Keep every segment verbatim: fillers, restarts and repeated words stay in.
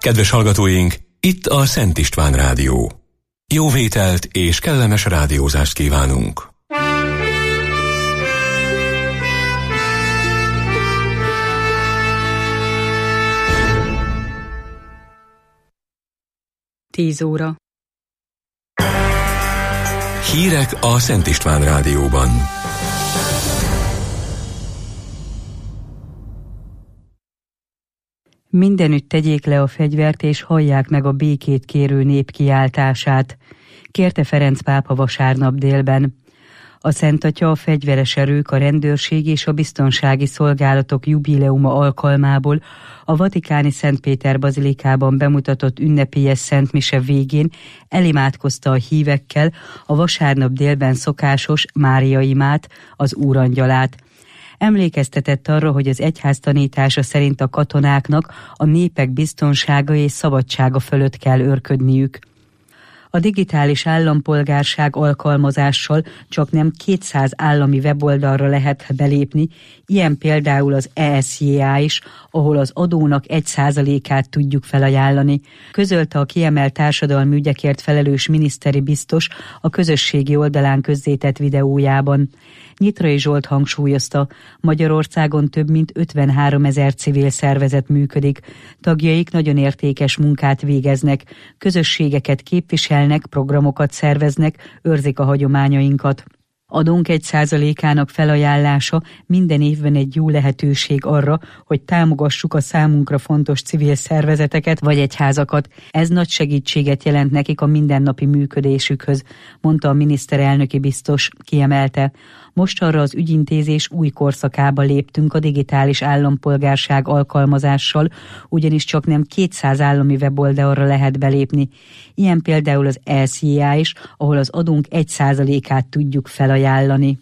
Kedves hallgatóink, itt a Szent István Rádió. Jó vételt és kellemes rádiózást kívánunk! Tíz óra. Hírek a Szent István Rádióban. Mindenütt tegyék le a fegyvert és hallják meg a békét kérő nép kiáltását, kérte Ferenc pápa vasárnap délben. A Szent Atya a fegyveres erők, a rendőrség és a biztonsági szolgálatok jubileuma alkalmából a vatikáni Szent Péter bazilikában bemutatott ünnepélyes szentmise végén elimádkozta a hívekkel a vasárnap délben szokásos Mária-imát, az Úrangyalát. Emlékeztetett arra, hogy az egyház tanítása szerint a katonáknak a népek biztonsága és szabadsága fölött kell őrködniük. A digitális állampolgárság alkalmazással csak nem kétszáz állami weboldalra lehet belépni, ilyen például az E S J A is, ahol az adónak egy százalékát tudjuk felajánlani, közölte a kiemelt társadalmi ügyekért felelős miniszteri biztos a közösségi oldalán közzétett videójában. Nyitrai Zsolt hangsúlyozta, Magyarországon több mint ötvenháromezer civil szervezet működik, tagjaik nagyon értékes munkát végeznek, közösségeket képviselnek, programokat szerveznek, őrzik a hagyományainkat. Adónk egy százalékának felajánlása minden évben egy jó lehetőség arra, hogy támogassuk a számunkra fontos civil szervezeteket vagy egyházakat. Ez nagy segítséget jelent nekik a mindennapi működésükhöz, mondta a miniszterelnöki biztos, kiemelte. Mostanra az ügyintézés új korszakába léptünk a digitális állampolgárság alkalmazással, ugyanis csak nem kétszáz állami weboldalra lehet belépni. Ilyen például az E S J A is, ahol az adónk egy százalékát tudjuk felajánlani.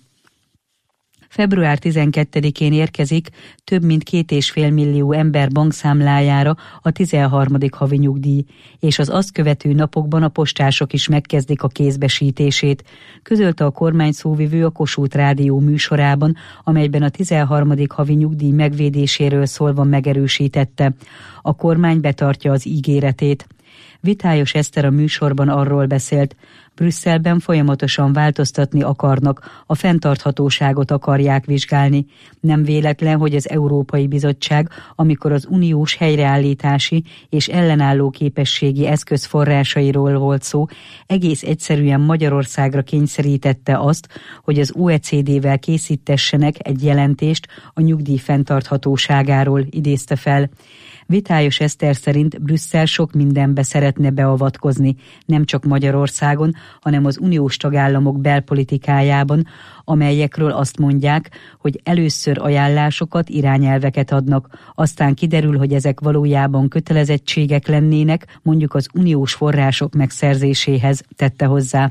február tizenkettedikén érkezik több mint két és fél millió ember bankszámlájára a tizenharmadik havi nyugdíj, és az azt követő napokban a postások is megkezdik a kézbesítését, közölte a kormány szóvivő a Kossuth Rádió műsorában, amelyben a tizenharmadik havi nyugdíj megvédéséről szólva megerősítette. A kormány betartja az ígéretét. Vitályos Eszter a műsorban arról beszélt, Brüsszelben folyamatosan változtatni akarnak, a fenntarthatóságot akarják vizsgálni. Nem véletlen, hogy az Európai Bizottság, amikor az uniós helyreállítási és ellenálló képességi eszköz forrásairól volt szó, egész egyszerűen Magyarországra kényszerítette azt, hogy az O E C D-vel készítessenek egy jelentést a nyugdíj fenntarthatóságáról, idézte fel. Vitályos Eszter szerint Brüsszel sok mindenbe szeretne beavatkozni, nem csak Magyarországon, hanem az uniós tagállamok belpolitikájában, amelyekről azt mondják, hogy először ajánlásokat, irányelveket adnak, aztán kiderül, hogy ezek valójában kötelezettségek lennének, mondjuk az uniós források megszerzéséhez, tette hozzá.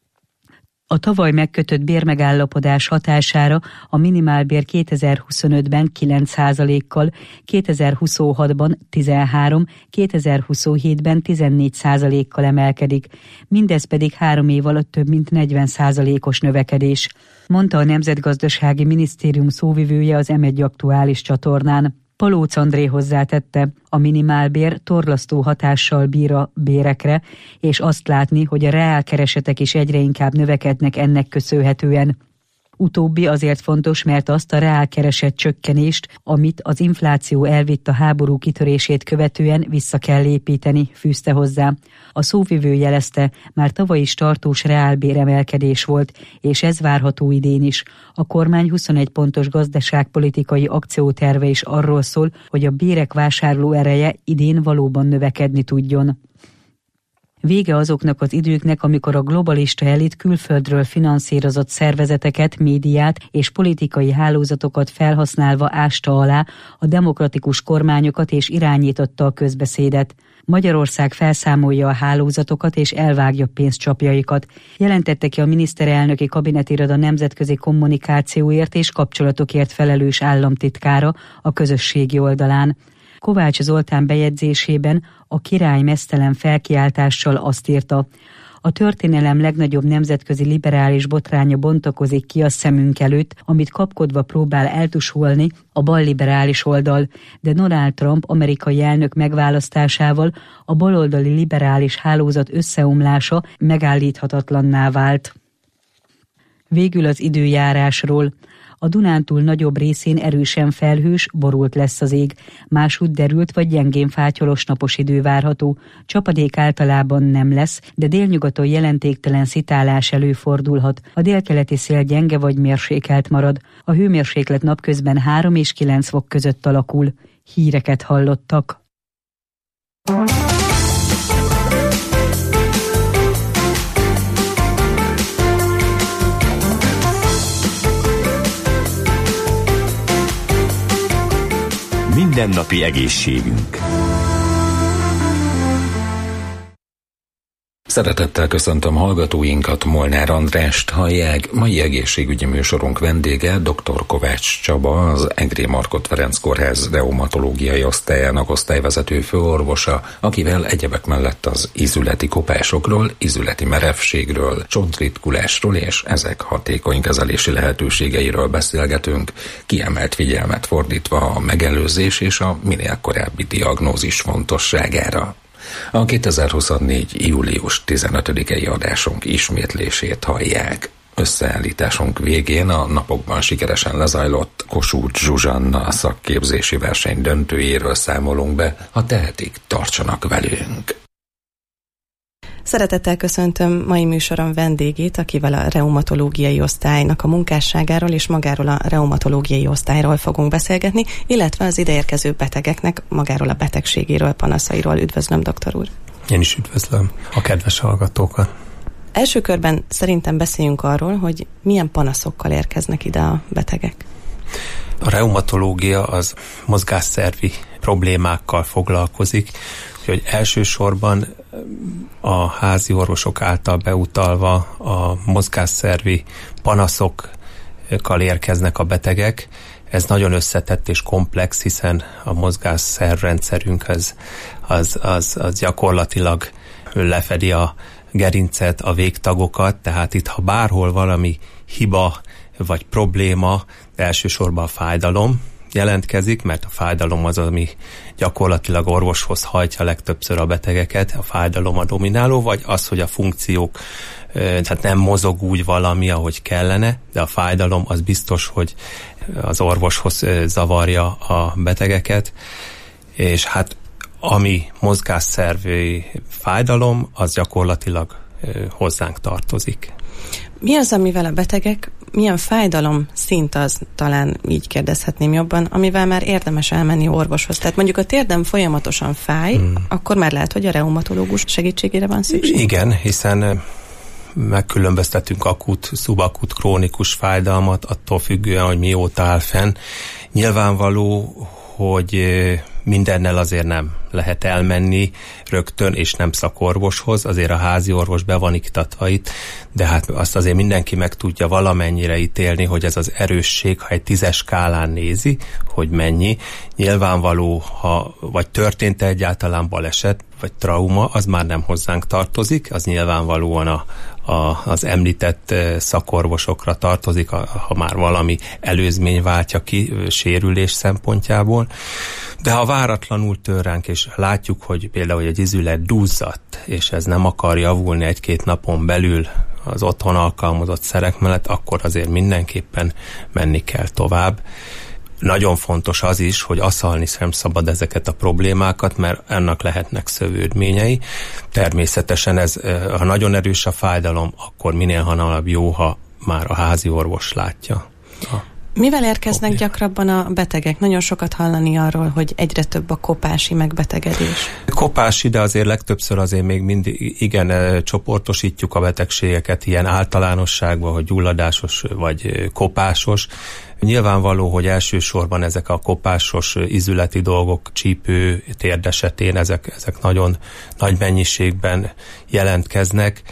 A tavaly megkötött bérmegállapodás hatására a minimálbér kétezer-huszonötben kilenc százalékkal, kétezer-huszonhatban tizenhárom, kétezer-huszonhétben tizennégy százalékkal emelkedik, mindez pedig három év alatt több mint negyven százalékos növekedés, mondta a Nemzetgazdasági Minisztérium szóvivője az em egy aktuális csatornán. Palóc André hozzátette, a minimálbér torlasztó hatással bír a bérekre, és azt látni, hogy a reálkeresetek is egyre inkább növekednek ennek köszönhetően. Utóbbi azért fontos, mert azt a reálkereset csökkenést, amit az infláció elvitt a háború kitörését követően, vissza kell építeni, fűzte hozzá. A szóvivő jelezte, már tavaly is tartós reálbéremelkedés volt, és ez várható idén is. A kormány huszonegy pontos gazdaságpolitikai akcióterve is arról szól, hogy a bérek vásárló ereje idén valóban növekedni tudjon. Vége azoknak az időknek, amikor a globalista elit külföldről finanszírozott szervezeteket, médiát és politikai hálózatokat felhasználva ásta alá a demokratikus kormányokat és irányította a közbeszédet. Magyarország felszámolja a hálózatokat és elvágja pénzcsapjaikat, jelentette ki a miniszterelnöki kabinetiroda nemzetközi kommunikációért és kapcsolatokért felelős államtitkára a közösségi oldalán. Kovács Zoltán bejegyzésében a király meztelen felkiáltással azt írta: A történelem legnagyobb nemzetközi liberális botránya bontakozik ki a szemünk előtt, amit kapkodva próbál eltusolni a balliberális oldal, de Donald Trump amerikai elnök megválasztásával a baloldali liberális hálózat összeomlása megállíthatatlanná vált. Végül az időjárásról. A Dunántúl nagyobb részén erősen felhős, borult lesz az ég. Másútt derült vagy gyengén fátyolos napos idő várható. Csapadék általában nem lesz, de délnyugaton jelentéktelen szitálás előfordulhat. A délkeleti szél gyenge vagy mérsékelt marad. A hőmérséklet napközben három és kilenc fok között alakul. Híreket hallottak. Mindennapi egészségünk. Szeretettel köszöntöm hallgatóinkat, Molnár Andrást hallják. Mai egészségügyi műsorunk vendége dr. Kovács Csaba, az Egri Markhot Ferenc Kórház reumatológiai osztályának osztályvezető főorvosa, akivel egyebek mellett az ízületi kopásokról, ízületi merevségről, csontritkulásról és ezek hatékony kezelési lehetőségeiről beszélgetünk, kiemelt figyelmet fordítva a megelőzés és a minél korábbi diagnózis fontosságára. A kétezer-huszonnégy. július tizenötödikei adásunk ismétlését hallják. Összeállításunk végén a napokban sikeresen lezajlott Kossuth Zsuzsanna szakképzési verseny döntőjéről számolunk be. Ha tehetik, tartsanak velünk! Szeretettel köszöntöm mai műsorom vendégét, akivel a reumatológiai osztálynak a munkásságáról és magáról a reumatológiai osztályról fogunk beszélgetni, illetve az ideérkező betegeknek magáról a betegségéről, panaszairól. Üdvözlöm, doktor úr! Én is üdvözlöm a kedves hallgatókat! Első körben szerintem beszéljünk arról, hogy milyen panaszokkal érkeznek ide a betegek. A reumatológia az mozgásszervi problémákkal foglalkozik, úgyhogy elsősorban a házi orvosok által beutalva a mozgásszervi panaszokkal érkeznek a betegek. Ez nagyon összetett és komplex, hiszen a mozgásszervrendszerünk az, az, az, az gyakorlatilag lefedi a gerincet, a végtagokat, tehát itt ha bárhol valami hiba vagy probléma, elsősorban a fájdalom jelentkezik, mert a fájdalom az, ami gyakorlatilag orvoshoz hajtja legtöbbször a betegeket, a fájdalom a domináló, vagy az, hogy a funkciók, tehát nem mozog úgy valami, ahogy kellene, de a fájdalom az biztos, hogy az orvoshoz zavarja a betegeket, és hát ami mozgásszervi fájdalom, az gyakorlatilag hozzánk tartozik. Mi az, amivel a betegek, milyen fájdalom szint az, talán így kérdezhetném jobban, amivel már érdemes elmenni orvoshoz? Tehát mondjuk a térdem folyamatosan fáj, hmm. akkor már lehet, hogy a reumatológus segítségére van szükség? Igen, hiszen megkülönböztetünk akut, szubakut, krónikus fájdalmat, attól függően, hogy mióta áll fenn. Nyilvánvaló, hogy mindennel azért nem lehet elmenni rögtön, és nem szakorvoshoz, azért a házi orvos be van iktatva itt, de hát azt azért mindenki meg tudja valamennyire ítélni, hogy ez az erősség, ha egy tízes skálán nézi, hogy mennyi. Nyilvánvaló, ha vagy történt egyáltalán baleset, vagy trauma, az már nem hozzánk tartozik, az nyilvánvalóan a, a, az említett szakorvosokra tartozik, a, ha már valami előzmény váltja ki sérülés szempontjából. De ha váratlanul tör ránk, és látjuk, hogy például egy izület duzzadt, és ez nem akar javulni egy-két napon belül az otthon alkalmazott szerek mellett, akkor azért mindenképpen menni kell tovább. Nagyon fontos az is, hogy asszalni sem szabad ezeket a problémákat, mert ennek lehetnek szövődményei. Természetesen ez, ha nagyon erős a fájdalom, akkor minél hamarabb jó, ha már a házi orvos látja. Mivel érkeznek probléma. Gyakrabban a betegek? Nagyon sokat hallani arról, hogy egyre több a kopási megbetegedés. Kopási, de azért legtöbbször azért még mindig igen csoportosítjuk a betegségeket ilyen általánosságba, hogy gyulladásos vagy kopásos. Nyilvánvaló, hogy elsősorban ezek a kopásos izületi dolgok, csípő, térd esetén ezek, ezek nagyon nagy mennyiségben jelentkeznek.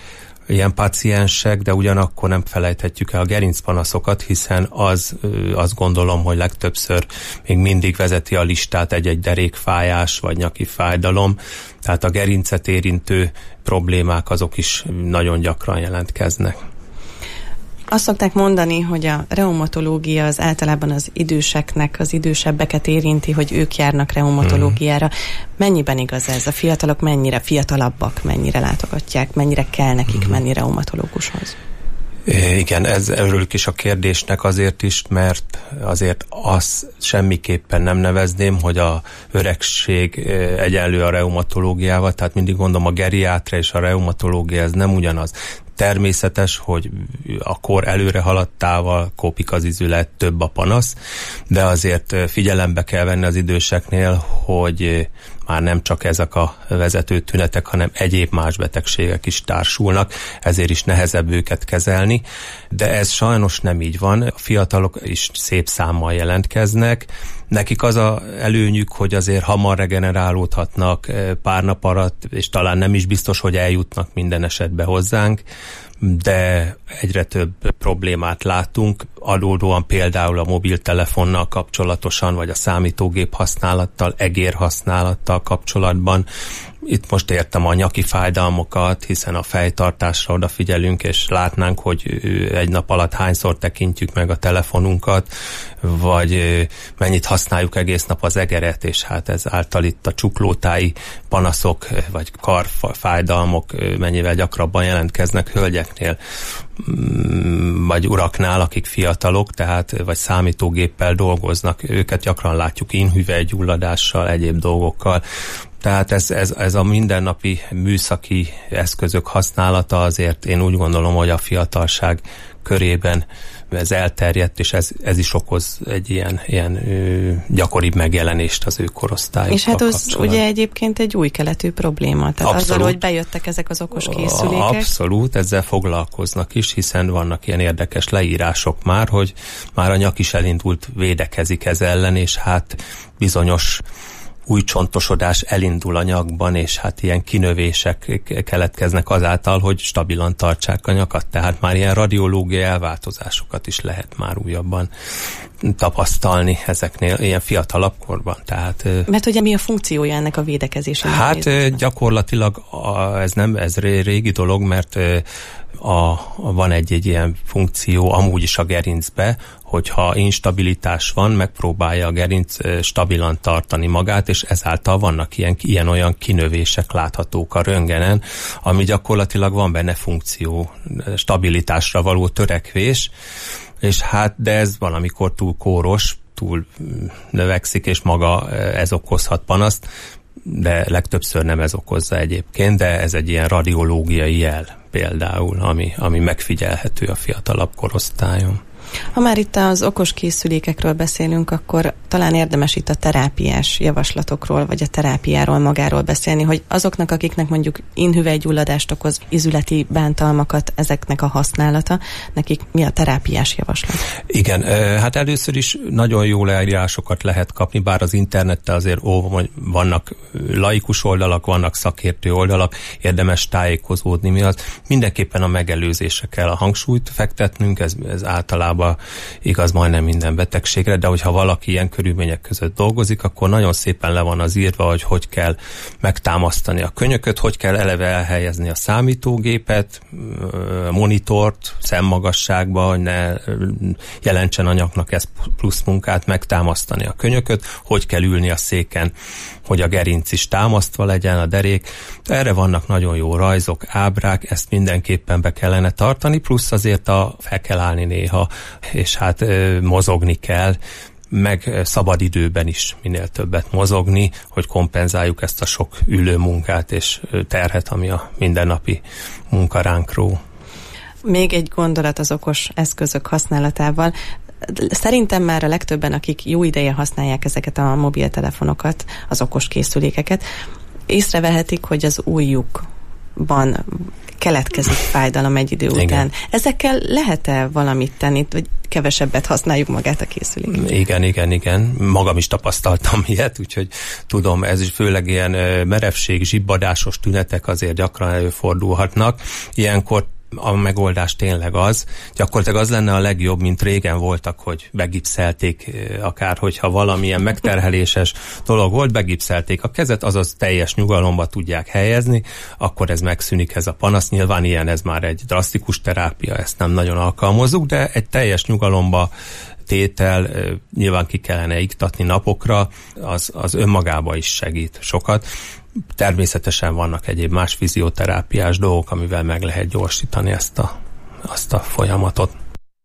ilyen paciensek, de ugyanakkor nem felejthetjük el a gerincpanaszokat, hiszen az, azt gondolom, hogy legtöbbször még mindig vezeti a listát egy-egy derékfájás vagy nyaki fájdalom, tehát a gerincet érintő problémák azok is nagyon gyakran jelentkeznek. Azt szokták mondani, hogy a reumatológia az általában az időseknek, az idősebbeket érinti, hogy ők járnak reumatológiára. Mennyiben igaz ez? A fiatalok mennyire, fiatalabbak mennyire látogatják, mennyire kell nekik menni reumatológushoz? Igen, ez örülök is a kérdésnek azért is, mert azért azt semmiképpen nem nevezném, hogy a öregség egyenlő a reumatológiával, tehát mindig mondom, a geriátria és a reumatológia ez nem ugyanaz. Természetes, hogy a kor előre haladtával kopik az izület, több a panasz, de azért figyelembe kell venni az időseknél, hogy már nem csak ezek a vezető tünetek, hanem egyéb más betegségek is társulnak, ezért is nehezebb őket kezelni, de ez sajnos nem így van. A fiatalok is szép számmal jelentkeznek, nekik az a előnyük, hogy azért hamar regenerálódhatnak pár nap alatt, és talán nem is biztos, hogy eljutnak minden esetben hozzánk, de egyre több problémát látunk, adódóan például a mobiltelefonnal kapcsolatosan, vagy a számítógép használattal, egér használattal kapcsolatban. Itt most értem a nyaki fájdalmokat, hiszen a fejtartásra odafigyelünk, és látnánk, hogy egy nap alatt hányszor tekintjük meg a telefonunkat, vagy mennyit használjuk egész nap az egeret, és hát ezáltal itt a csuklótáji panaszok, vagy karfájdalmok mennyivel gyakrabban jelentkeznek hölgyeknél, vagy uraknál, akik fiatalok, tehát vagy számítógéppel dolgoznak, őket gyakran látjuk inhüvelygyulladással, egyéb dolgokkal. Tehát ez, ez, ez a mindennapi műszaki eszközök használata azért én úgy gondolom, hogy a fiatalság körében ez elterjedt, és ez, ez is okoz egy ilyen, ilyen ö, gyakoribb megjelenést az ő korosztályukkal. És hát az ugye egyébként egy új keletű probléma. Tehát abszolút, azzal, hogy bejöttek ezek az okos készülékek. Abszolút, ezzel foglalkoznak is, hiszen vannak ilyen érdekes leírások már, hogy már a nyak is elindult, védekezik ez ellen, és hát bizonyos új csontosodás elindul a nyakban, és hát ilyen kinövések keletkeznek azáltal, hogy stabilan tartsák a nyakat. Tehát már ilyen radiológiai elváltozásokat is lehet már újabban tapasztalni ezeknél ilyen fiatalabb korban. Tehát, mert ugye mi a funkciója ennek a védekezésnek? Hát nézésben? Gyakorlatilag a, ez nem, ez régi dolog, mert a, a, van egy-egy ilyen funkció amúgy is a gerincbe, hogyha instabilitás van, megpróbálja a gerinc stabilan tartani magát, és ezáltal vannak ilyen, ilyen-olyan kinövések láthatók a röntgenen, ami gyakorlatilag van benne funkció, stabilitásra való törekvés, és hát, de ez valamikor túl kóros, túl növekszik, és maga ez okozhat panaszt, de legtöbbször nem ez okozza egyébként, de ez egy ilyen radiológiai jel például, ami, ami megfigyelhető a fiatalabb korosztályon. Ha már itt az okos készülékekről beszélünk, akkor talán érdemes itt a terápiás javaslatokról, vagy a terápiáról magáról beszélni, hogy azoknak, akiknek mondjuk inhüvelygyulladást okoz, izületi bántalmakat, ezeknek a használata, nekik mi a terápiás javaslat? Igen, hát először is nagyon jó leírásokat lehet kapni, bár az interneten azért ó, vannak laikus oldalak, vannak szakértő oldalak, érdemes tájékozódni mi az. Mindenképpen a megelőzésre kell a hangsúlyt fektetnünk, ez, ez általában igaz majdnem minden betegségre, de hogyha valaki ilyen körülmények között dolgozik, akkor nagyon szépen le van az írva, hogy hogy kell megtámasztani a könyököt, hogy kell eleve elhelyezni a számítógépet, monitort szemmagasságba, hogy ne jelentsen a nyaknak ez plusz munkát, megtámasztani a könyököt, hogy kell ülni a széken, hogy a gerinc is támasztva legyen, a derék. Erre vannak nagyon jó rajzok, ábrák, ezt mindenképpen be kellene tartani, plusz azért a, fel kell állni néha, és hát ö, mozogni kell, meg szabad időben is minél többet mozogni, hogy kompenzáljuk ezt a sok ülő munkát és terhet, ami a mindennapi munka ránk ró. Még egy gondolat az okos eszközök használatával. Szerintem már a legtöbben, akik jó ideje használják ezeket a mobiltelefonokat, az okos készülékeket, észrevehetik, hogy az ujjukban keletkezik fájdalom egy idő után. Igen. Ezekkel lehet-e valamit tenni, hogy kevesebbet használjuk magát a készüléket? Igen, igen, igen. Magam is tapasztaltam ilyet, úgyhogy tudom, ez is főleg ilyen merevség, zsibbadásos tünetek azért gyakran előfordulhatnak. Ilyenkor a megoldás tényleg az, gyakorlatilag az lenne a legjobb, mint régen voltak, hogy begipszelték, akár hogyha valamilyen megterheléses dolog volt, begipszelték a kezet, azaz teljes nyugalomba tudják helyezni, akkor ez megszűnik, ez a panasz. Nyilván ilyen, ez már egy drasztikus terápia, ezt nem nagyon alkalmazzuk, de egy teljes nyugalomba tétel, nyilván ki kellene iktatni napokra, az, az önmagába is segít sokat. Természetesen vannak egyéb más fizioterápiás dolgok, amivel meg lehet gyorsítani ezt a, azt a folyamatot.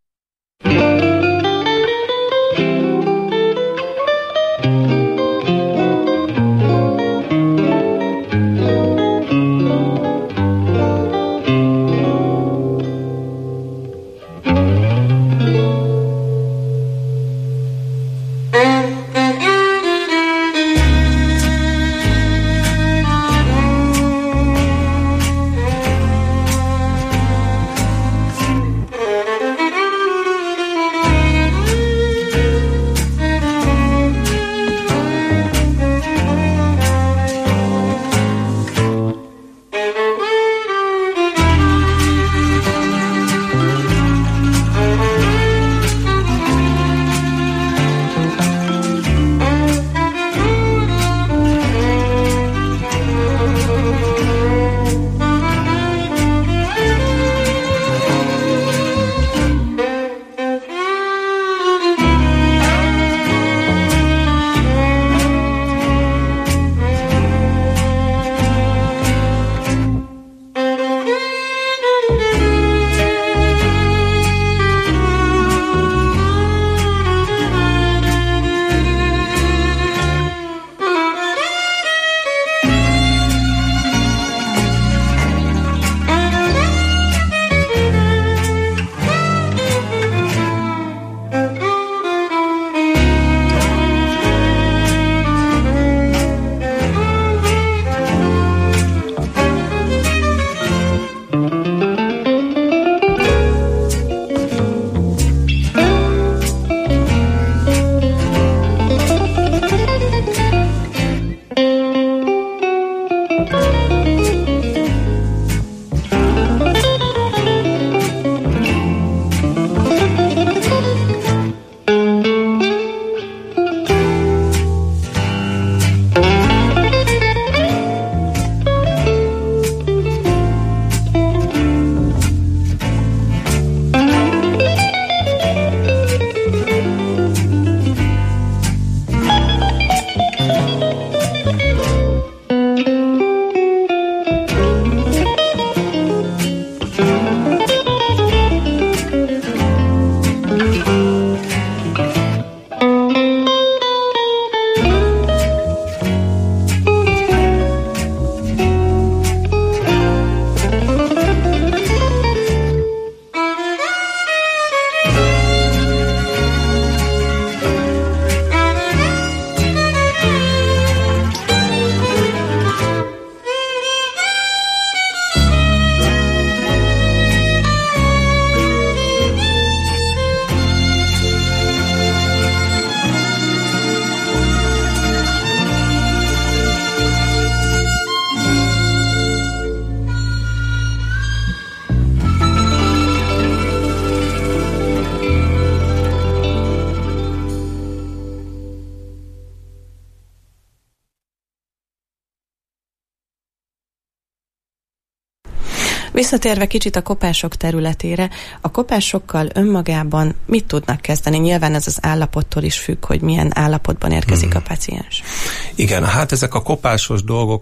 Visszatérve kicsit a kopások területére, a kopásokkal önmagában mit tudnak kezdeni? Nyilván ez az állapottól is függ, hogy milyen állapotban érkezik hmm. a paciens. Igen, hát ezek a kopásos dolgok,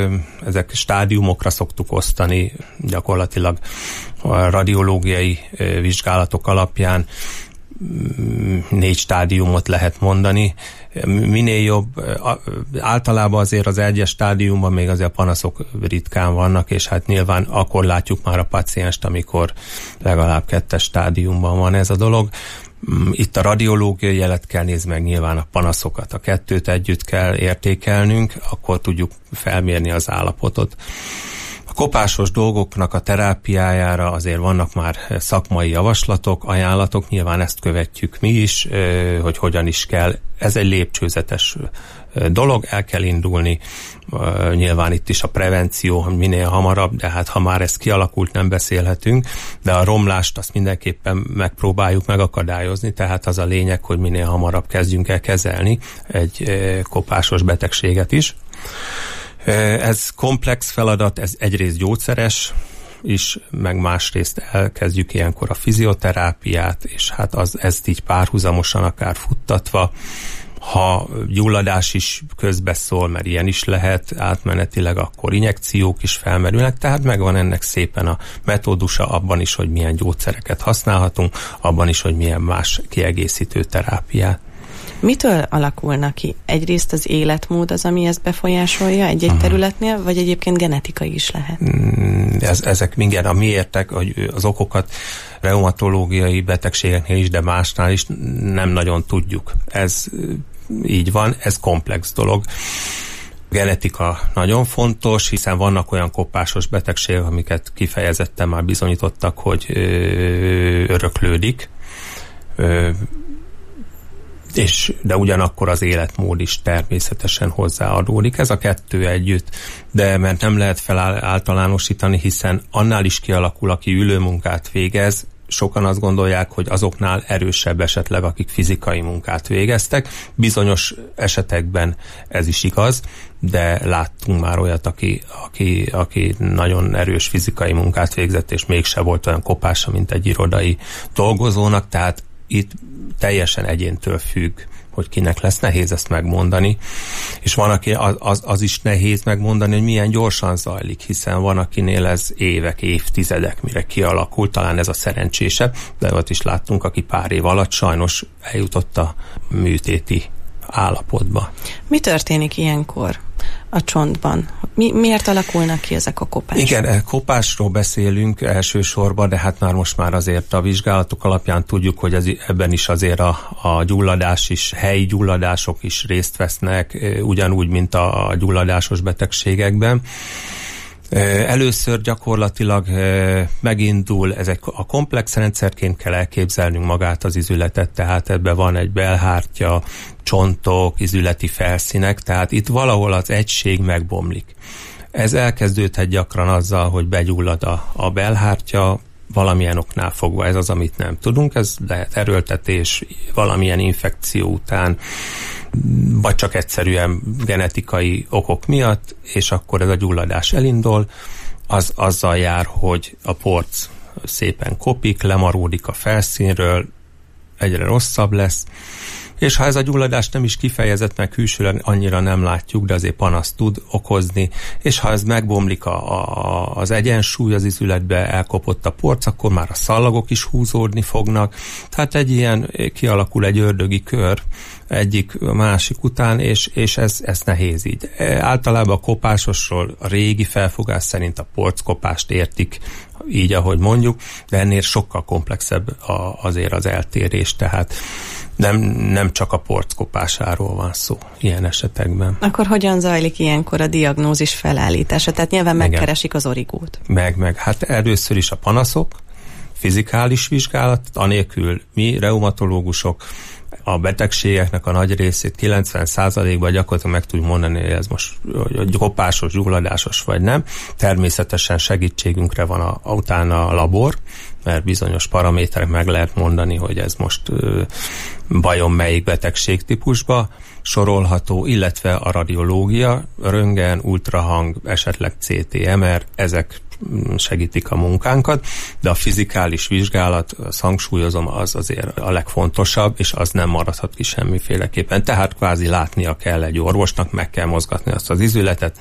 ezek stádiumokra szoktuk osztani, gyakorlatilag a radiológiai vizsgálatok alapján négy stádiumot lehet mondani. Minél jobb, általában azért az egyes stádiumban még azért a panaszok ritkán vannak, és hát nyilván akkor látjuk már a pacienst, amikor legalább kettes stádiumban van ez a dolog. Itt a radiológiai jelet kell nézni, meg nyilván a panaszokat. A kettőt együtt kell értékelnünk, akkor tudjuk felmérni az állapotot. A kopásos dolgoknak a terápiájára azért vannak már szakmai javaslatok, ajánlatok, nyilván ezt követjük mi is, hogy hogyan is kell. Ez egy lépcsőzetes dolog, el kell indulni. Nyilván itt is a prevenció, hogy minél hamarabb, de hát ha már ez kialakult, nem beszélhetünk, de a romlást azt mindenképpen megpróbáljuk megakadályozni, tehát az a lényeg, hogy minél hamarabb kezdjünk el kezelni egy kopásos betegséget is. Ez komplex feladat, ez egyrészt gyógyszeres is, meg másrészt elkezdjük ilyenkor a fizioterápiát, és hát az, ezt így párhuzamosan akár futtatva, ha gyulladás is közbeszól, mert ilyen is lehet átmenetileg, akkor injekciók is felmerülnek, tehát megvan ennek szépen a metódusa abban is, hogy milyen gyógyszereket használhatunk, abban is, hogy milyen más kiegészítő terápiát. Mitől alakulnak ki? Egyrészt az életmód az, ami ezt befolyásolja egy-egy területnél, vagy egyébként genetikai is lehet? Ez, ezek mindjárt a miértek, hogy az okokat reumatológiai betegségeknél is, de másnál is nem nagyon tudjuk. Ez így van, ez komplex dolog. Genetika nagyon fontos, hiszen vannak olyan kopásos betegségek, amiket kifejezetten már bizonyítottak, hogy öröklődik, és, de ugyanakkor az életmód is természetesen hozzáadódik. Ez a kettő együtt, de mert nem lehet feláltalánosítani, hiszen annál is kialakul, aki ülőmunkát végez, sokan azt gondolják, hogy azoknál erősebb esetleg, akik fizikai munkát végeztek. Bizonyos esetekben ez is igaz, de láttunk már olyat, aki, aki, aki nagyon erős fizikai munkát végzett, és mégse volt olyan kopása, mint egy irodai dolgozónak, tehát itt teljesen egyéntől függ, hogy kinek lesz, nehéz ezt megmondani, és van, aki az, az, az is nehéz megmondani, hogy milyen gyorsan zajlik, hiszen van, akinél ez évek, évtizedek, mire kialakul, talán ez a szerencsésebb, de ott is láttunk, aki pár év alatt sajnos eljutott a műtéti állapotba. Mi történik ilyenkor a csontban? Mi, miért alakulnak ki ezek a kopások? Igen, kopásról beszélünk elsősorban, de hát már most már azért a vizsgálatok alapján tudjuk, hogy ez, ebben is azért a, a gyulladás is, helyi gyulladások is részt vesznek, ugyanúgy, mint a, a gyulladásos betegségekben. Először gyakorlatilag megindul, ezek a komplex rendszerként kell elképzelnünk magát az izületet, tehát ebben van egy belhártya, csontok, izületi felszínek, tehát itt valahol az egység megbomlik. Ez elkezdődhet gyakran azzal, hogy begyullad a, a belhártya, valamilyen oknál fogva, ez az, amit nem tudunk, ez lehet erőltetés, valamilyen infekció után, vagy csak egyszerűen genetikai okok miatt, és akkor ez a gyulladás elindul, az azzal jár, hogy a porc szépen kopik, lemaródik a felszínről, egyre rosszabb lesz, és ha ez a gyulladás nem is kifejezett, meg külsőleg annyira nem látjuk, de azért panaszt tud okozni, és ha ez megbomlik a, a, az egyensúly az izületbe, elkopott a porc, akkor már a szallagok is húzódni fognak, tehát egy ilyen kialakul egy ördögi kör, egyik a másik után, és, és ez, ez nehéz így. Általában a kopásosról a régi felfogás szerint a porckopást értik, így ahogy mondjuk, de ennél sokkal komplexebb a, azért az eltérés, tehát nem, nem csak a porckopásáról van szó ilyen esetekben. Akkor hogyan zajlik ilyenkor a diagnózis felállítása? Tehát nyilván megkeresik az origót. Meg, meg. Hát először is a panaszok, fizikális vizsgálat, anélkül mi, reumatológusok, a betegségeknek a nagy részét kilencven százalékban gyakorlatilag meg tudjuk mondani, hogy ez most kopásos, gyulladásos vagy nem. Természetesen segítségünkre van a, a, utána a labor, mert bizonyos paraméterek meg lehet mondani, hogy ez most ö, vajon melyik betegségtípusba sorolható, illetve a radiológia, röntgen, ultrahang, esetleg cé té em er, ezek segítik a munkánkat, de a fizikális vizsgálat, azt hangsúlyozom, az azért a legfontosabb, és az nem maradhat ki semmiféleképpen. Tehát kvázi látnia kell egy orvosnak, meg kell mozgatni azt az izületet,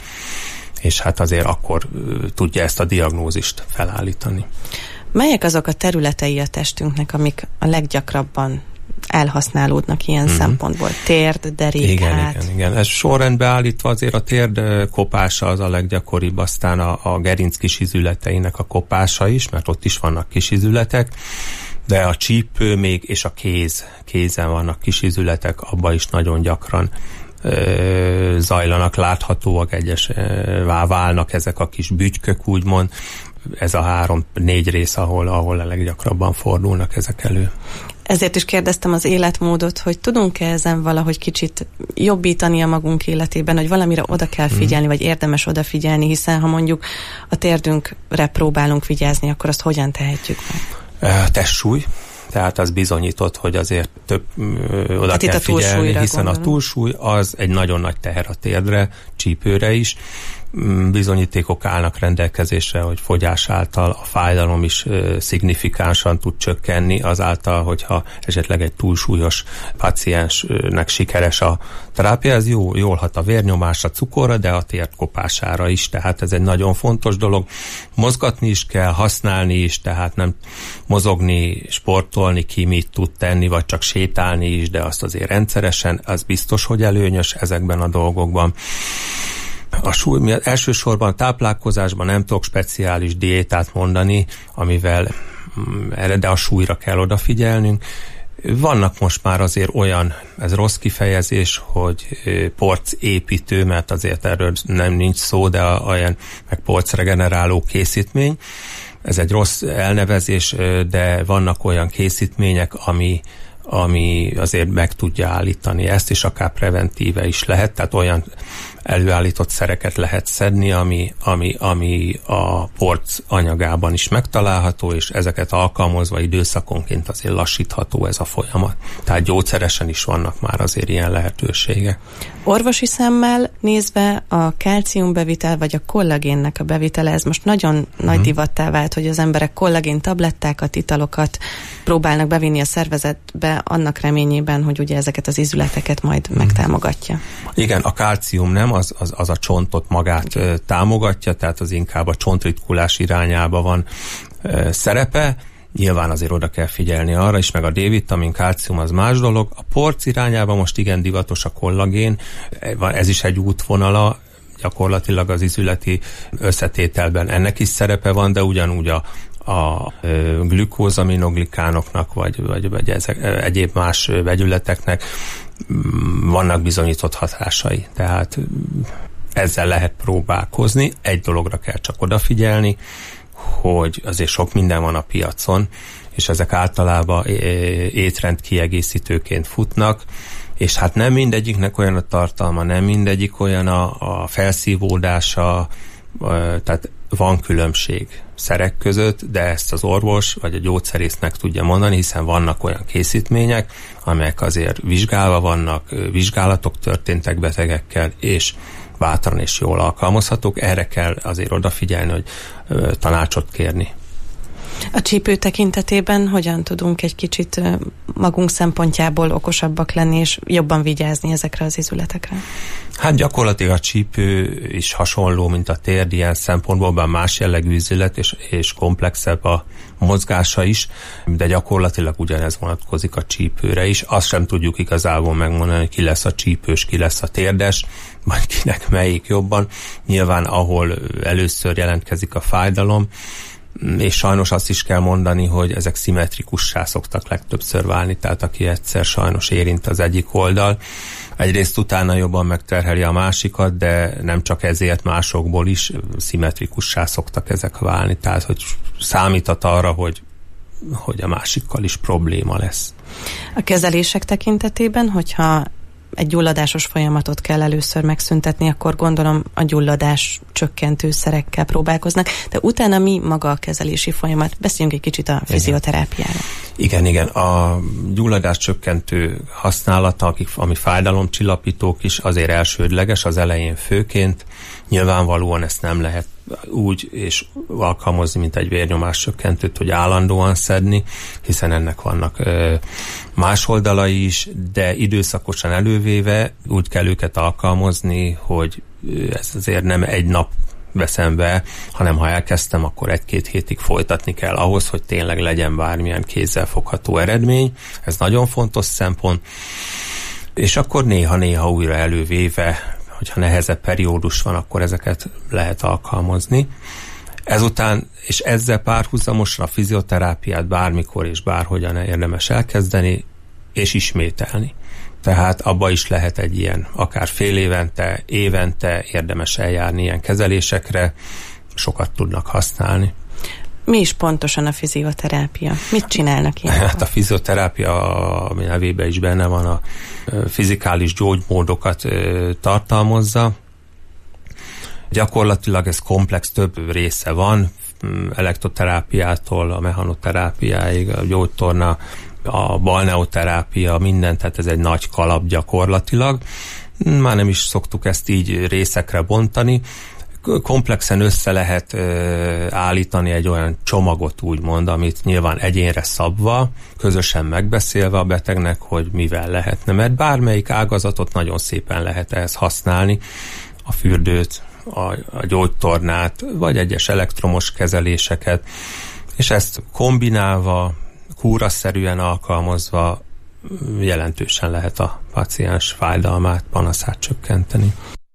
és hát azért akkor tudja ezt a diagnózist felállítani. Melyek azok a területei a testünknek, amik a leggyakrabban elhasználódnak ilyen mm-hmm. szempontból? Térd, derék, igen, hát. Igen, igen. Ez sorrendbe állítva azért a térd kopása az a leggyakoribb, aztán a, a gerinc kisizületeinek a kopása is, mert ott is vannak kisizületek, de a csípő még és a kéz, kézen vannak kisizületek, abba is nagyon gyakran ö, zajlanak, láthatóak, egyes ö, válnak ezek a kis bütykök, úgymond. Ez a három-négy rész, ahol, ahol a leggyakrabban fordulnak ezek elő. Ezért is kérdeztem az életmódot, hogy tudunk-e ezen valahogy kicsit jobbítani a magunk életében, hogy valamire oda kell figyelni, hmm. vagy érdemes odafigyelni, hiszen ha mondjuk a térdünkre próbálunk vigyázni, akkor azt hogyan tehetjük meg? Testsúly. Tehát az bizonyított, hogy azért több ö, oda hát kell figyelni, hiszen gondolom. A túlsúly az egy nagyon nagy teher a térdre, csípőre is. Bizonyítékok állnak rendelkezésre, hogy fogyás által a fájdalom is ö, szignifikánsan tud csökkenni, azáltal, hogyha esetleg egy túlsúlyos paciensnek sikeres a terápia, ez jó, jól hat a vérnyomásra, cukorra, de a térd kopására is, tehát ez egy nagyon fontos dolog. Mozgatni is kell, használni is, tehát nem mozogni, sportolni, ki mit tud tenni, vagy csak sétálni is, de azt azért rendszeresen, az biztos, hogy előnyös ezekben a dolgokban. A súly miatt elsősorban a táplálkozásban nem tudok speciális diétát mondani, amivel erre, de a súlyra kell odafigyelnünk. Vannak most már azért olyan, ez rossz kifejezés, hogy porcépítő, mert azért erről nem nincs szó, de olyan meg porcregeneráló készítmény. Ez egy rossz elnevezés, de vannak olyan készítmények, ami ami azért meg tudja állítani ezt, és akár preventíve is lehet, tehát olyan előállított szereket lehet szedni, ami, ami, ami a porc anyagában is megtalálható, és ezeket alkalmazva időszakonként azért lassítható ez a folyamat. Tehát gyógyszeresen is vannak már azért ilyen lehetőségek. Orvosi szemmel nézve a kálciumbevitel vagy a kollagénnek a bevitele, ez most nagyon hmm. nagy divattá vált, hogy az emberek kollagén tablettákat, italokat próbálnak bevinni a szervezetbe annak reményében, hogy ugye ezeket az izületeket majd hmm. megtámogatja. Igen, a kálcium nem, az, az, az a csontot magát ö, támogatja, tehát az inkább a csontritkulás irányába van ö, szerepe. Nyilván azért oda kell figyelni arra is, meg a D-vitamin, kálcium az más dolog. A porc irányába most igen divatos a kollagén, ez is egy útvonala, gyakorlatilag az izületi összetételben ennek is szerepe van, de ugyanúgy a a glükózaminoglikánoknak, vagy, vagy, vagy ezek, egyéb más vegyületeknek vannak bizonyított hatásai. Tehát ezzel lehet próbálkozni. Egy dologra kell csak odafigyelni, hogy azért sok minden van a piacon, és ezek általában étrend kiegészítőként futnak, és hát nem mindegyiknek olyan a tartalma, nem mindegyik olyan a, a felszívódása, tehát van különbség szerek között, de ezt az orvos vagy a gyógyszerész meg tudja mondani, hiszen vannak olyan készítmények, amelyek azért vizsgálva vannak, vizsgálatok történtek betegekkel, és bátran és jól alkalmazhatók. Erre kell azért odafigyelni, hogy ö, tanácsot kérni. A csípő tekintetében hogyan tudunk egy kicsit magunk szempontjából okosabbak lenni, és jobban vigyázni ezekre az izületekre? Hát gyakorlatilag a csípő is hasonló, mint a térd ilyen szempontból, bár más jellegű izület, és, és komplexebb a mozgása is, de gyakorlatilag ugyanez vonatkozik a csípőre is. Azt sem tudjuk igazából megmondani, hogy ki lesz a csípős, ki lesz a térdes, vagy kinek melyik jobban. Nyilván, ahol először jelentkezik a fájdalom, és sajnos azt is kell mondani, hogy ezek szimmetrikussá szoktak legtöbbször válni, tehát aki egyszer sajnos érint az egyik oldal, egyrészt utána jobban megterheli a másikat, de nem csak ezért, másokból is szimmetrikussá szoktak ezek válni, tehát hogy számíthat arra, hogy, hogy a másikkal is probléma lesz. A kezelések tekintetében, hogyha egy gyulladásos folyamatot kell először megszüntetni, akkor gondolom a gyulladás csökkentő szerekkel próbálkoznak, de utána mi maga a kezelési folyamat? Beszéljünk egy kicsit a fizioterápiára. Igen, igen. A gyulladás csökkentő használata, ami fájdalomcsillapítók is, azért elsődleges az elején főként. Nyilvánvalóan ezt nem lehet úgy és alkalmazni, mint egy vérnyomás csökkentőt, hogy állandóan szedni, hiszen ennek vannak ö, más oldalai is, de időszakosan elővéve úgy kell őket alkalmazni, hogy ez azért nem egy nap veszem be, hanem ha elkezdtem, akkor egy-két hétig folytatni kell ahhoz, hogy tényleg legyen bármilyen kézzelfogható eredmény. Ez nagyon fontos szempont. És akkor néha-néha újra elővéve, hogyha nehezebb periódus van, akkor ezeket lehet alkalmazni. Ezután, és ezzel párhuzamosan a fizioterápiát bármikor és bárhogyan érdemes elkezdeni, és ismételni. Tehát abba is lehet egy ilyen, akár fél évente, évente érdemes eljárni ilyen kezelésekre, sokat tudnak használni. Mi is pontosan a fizioterápia? Mit csinálnak ilyenkor? Hát a fizioterápia, ami nevében is benne van, a fizikális gyógymódokat tartalmazza. Gyakorlatilag ez komplex, több része van, elektroterápiától a mechanoterápiáig, a gyógytorna, a balneoterápia, minden, tehát ez egy nagy kalap gyakorlatilag. Már nem is szoktuk ezt így részekre bontani. Komplexen össze lehet ö, állítani egy olyan csomagot, úgymond, amit nyilván egyénre szabva, közösen megbeszélve a betegnek, hogy mivel lehetne, mert bármelyik ágazatot nagyon szépen lehet ehhez használni, a fürdőt, a, a gyógytornát, vagy egyes elektromos kezeléseket, és ezt kombinálva, kúraszerűen alkalmazva jelentősen lehet a paciens fájdalmát, panaszát csökkenteni.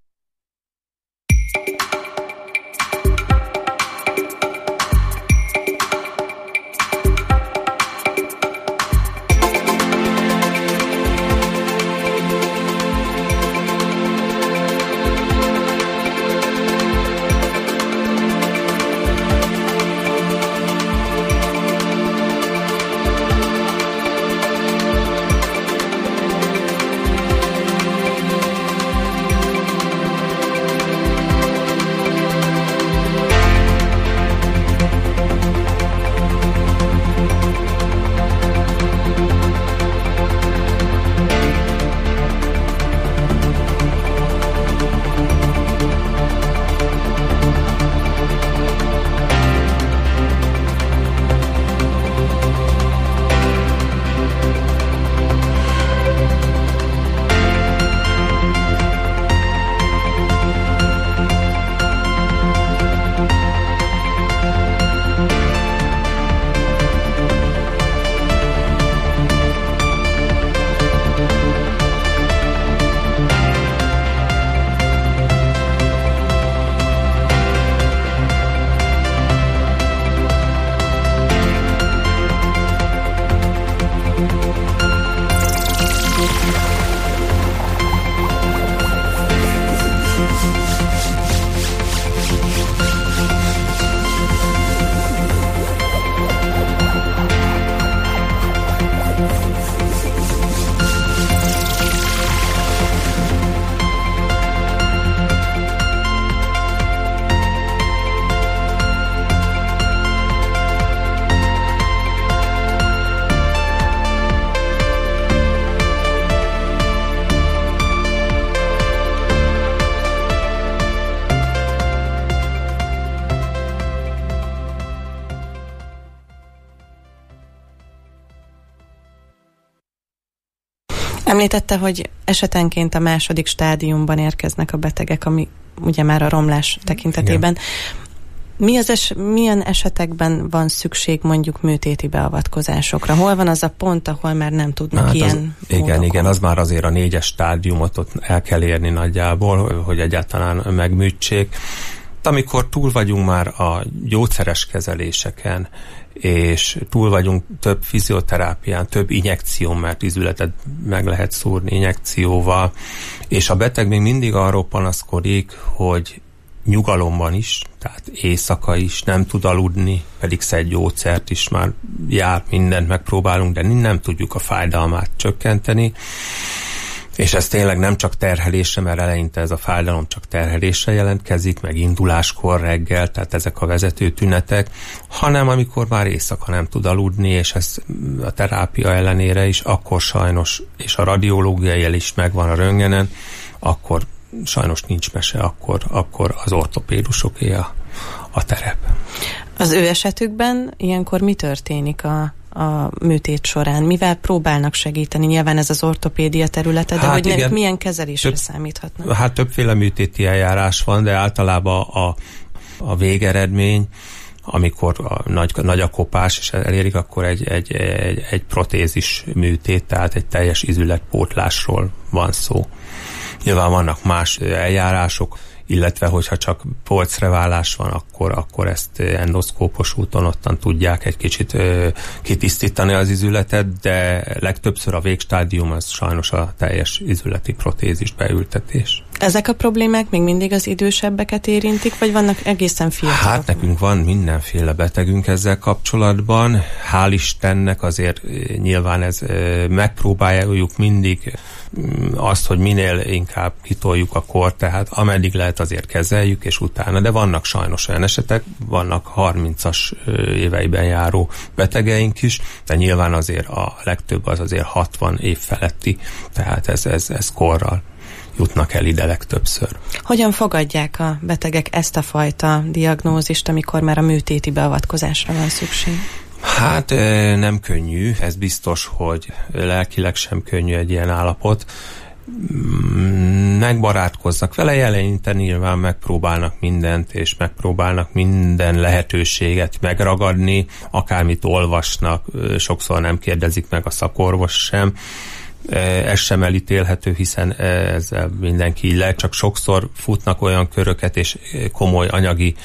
Említette, hogy esetenként a második stádiumban érkeznek a betegek, ami ugye már a romlás tekintetében. Igen. Mi az es- milyen esetekben van szükség mondjuk műtéti beavatkozásokra? Hol van az a pont, ahol már nem tudnak hát ilyen az, Igen, igen, az már azért a négyes stádiumot ott el kell érni nagyjából, hogy egyáltalán megműtsék. Amikor túl vagyunk már a gyógyszeres kezeléseken, és túl vagyunk több fizioterápián, több injekción, mert izületet meg lehet szúrni injekcióval, és a beteg még mindig arról panaszkodik, hogy nyugalomban is, tehát éjszaka is nem tud aludni, pedig szed gyógyszert is, már jár, mindent megpróbálunk, de nem tudjuk a fájdalmát csökkenteni, és ez tényleg nem csak terhelésre, mert eleinte ez a fájdalom csak terhelésre jelentkezik, meg induláskor reggel, tehát ezek a vezető tünetek, hanem amikor már éjszaka nem tud aludni, és ez a terápia ellenére is, akkor sajnos, és a radiológiai jel is megvan a röntgenen, akkor sajnos nincs mese, akkor, akkor az ortopédusoké a, a terep. Az ő esetükben ilyenkor mi történik a a műtét során? Mivel próbálnak segíteni? Nyilván ez az ortopédia területe, de hát hogy igen, milyen kezelésre több, számíthatnak? Hát többféle műtéti eljárás van, de általában a, a végeredmény, amikor a nagy, nagy a kopás, és elérik, akkor egy, egy, egy, egy protézis műtét, tehát egy teljes izületpótlásról van szó. Nyilván vannak más eljárások illetve hogyha csak polcreválás van, akkor, akkor ezt endoszkópos úton ottan tudják egy kicsit ö, kitisztítani az izületet, de legtöbbször a végstádium az sajnos a teljes izületi protézis beültetés. Ezek a problémák még mindig az idősebbeket érintik, vagy vannak egészen fiatalok? Hát nekünk van mindenféle betegünk ezzel kapcsolatban. Hál' Istennek azért nyilván ez megpróbáljuk mindig azt, hogy minél inkább kitoljuk a kort, tehát ameddig lehet azért kezeljük, és utána. De vannak sajnos olyan esetek, vannak harmincas éveiben járó betegeink is, de nyilván azért a legtöbb az azért hatvan év feletti, tehát ez, ez, ez korral jutnak el ide legtöbbször. Hogyan fogadják a betegek ezt a fajta diagnózist, amikor már a műtéti beavatkozásra van szükség? Hát nem könnyű, ez biztos, hogy lelkileg sem könnyű egy ilyen állapot. Megbarátkoznak vele, eleinte nyilván megpróbálnak mindent, és megpróbálnak minden lehetőséget megragadni, akármit olvasnak, sokszor nem kérdezik meg a szakorvos sem. Ez sem elítélhető, hiszen ezzel mindenki így lehet, csak sokszor futnak olyan köröket, és komoly anyagi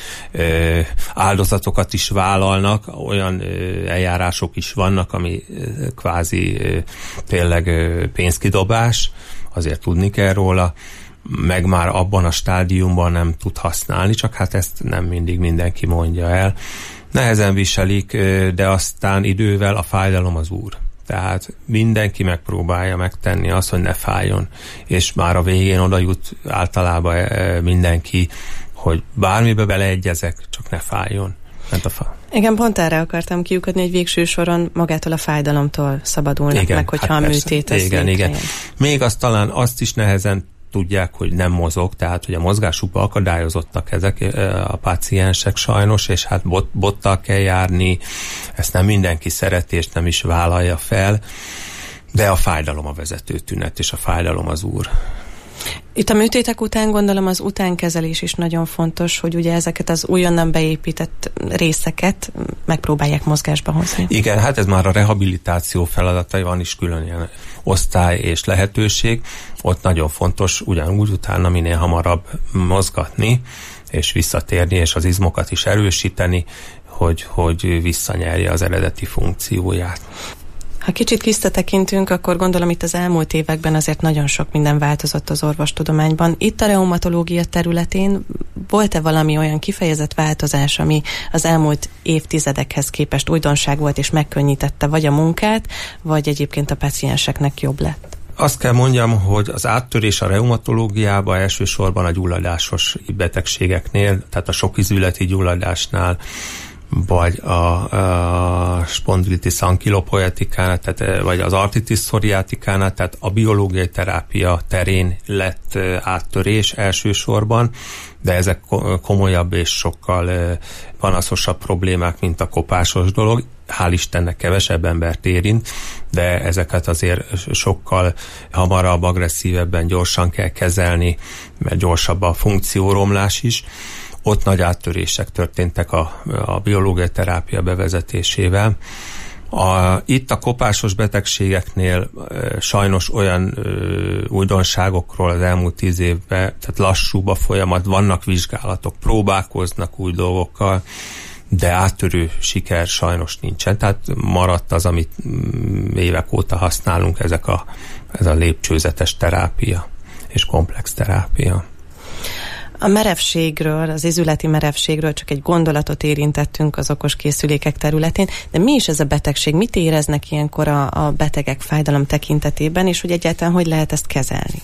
áldozatokat is vállalnak, olyan eljárások is vannak, ami kvázi tényleg pénzkidobás, azért tudni kell róla, meg már abban a stádiumban nem tud használni, csak hát ezt nem mindig mindenki mondja el. Nehezen viselik, de aztán idővel a fájdalom az úr. Tehát mindenki megpróbálja megtenni azt, hogy ne fájjon. És már a végén oda jut általában mindenki, hogy bármibe beleegyezek, csak ne fájjon. Mert a fa- Igen, pont erre akartam kiukadni, hogy végső soron magától a fájdalomtól szabadulnak igen, meg, hogyha hát a műtét az igen, igen. Még azt talán azt is nehezen tudják, hogy nem mozog, tehát hogy a mozgásukba akadályozottak ezek a páciensek sajnos, és hát bot, bottal kell járni, ezt nem mindenki szereti, és nem is vállalja fel, de a fájdalom a vezető tünet, és a fájdalom az úr. Itt a műtétek után gondolom az utánkezelés is nagyon fontos, hogy ugye ezeket az újonnan beépített részeket megpróbálják mozgásba hozni. Igen, hát ez már a rehabilitáció feladatai, van is külön ilyen osztály és lehetőség. Ott nagyon fontos ugyanúgy utána minél hamarabb mozgatni, és visszatérni, és az izmokat is erősíteni, hogy, hogy visszanyerje az eredeti funkcióját. Ha kicsit visszatekintünk, akkor gondolom itt az elmúlt években azért nagyon sok minden változott az orvostudományban. Itt a reumatológia területén volt-e valami olyan kifejezett változás, ami az elmúlt évtizedekhez képest újdonság volt és megkönnyítette vagy a munkát, vagy egyébként a pácienseknek jobb lett? Azt kell mondjam, hogy az áttörés a reumatológiában elsősorban a gyulladásos betegségeknél, tehát a sokizületi gyulladásnál, vagy a, a spondilitis ankylopoetikánál, tehát, vagy az artritis psoriatikánál, tehát a biológiai terápia terén lett áttörés elsősorban, de ezek komolyabb és sokkal panaszosabb problémák, mint a kopásos dolog. Hál' Istennek kevesebb embert érint, de ezeket azért sokkal hamarabb, agresszívebben, gyorsan kell kezelni, mert gyorsabb a funkcióromlás is. Ott nagy áttörések történtek a, a biológiai terápia bevezetésével. A, itt a kopásos betegségeknél e, sajnos olyan e, újdonságokról az elmúlt tíz évben, tehát lassúbb a folyamat, vannak vizsgálatok, próbálkoznak új dolgokkal, de áttörő siker sajnos nincsen. Tehát maradt az, amit évek óta használunk, ezek a, ez a lépcsőzetes terápia és komplex terápia. A merevségről, az izületi merevségről csak egy gondolatot érintettünk az okos készülékek területén, de mi is ez a betegség? Mit éreznek ilyenkor a, a betegek fájdalom tekintetében, és hogy egyáltalán hogy lehet ezt kezelni?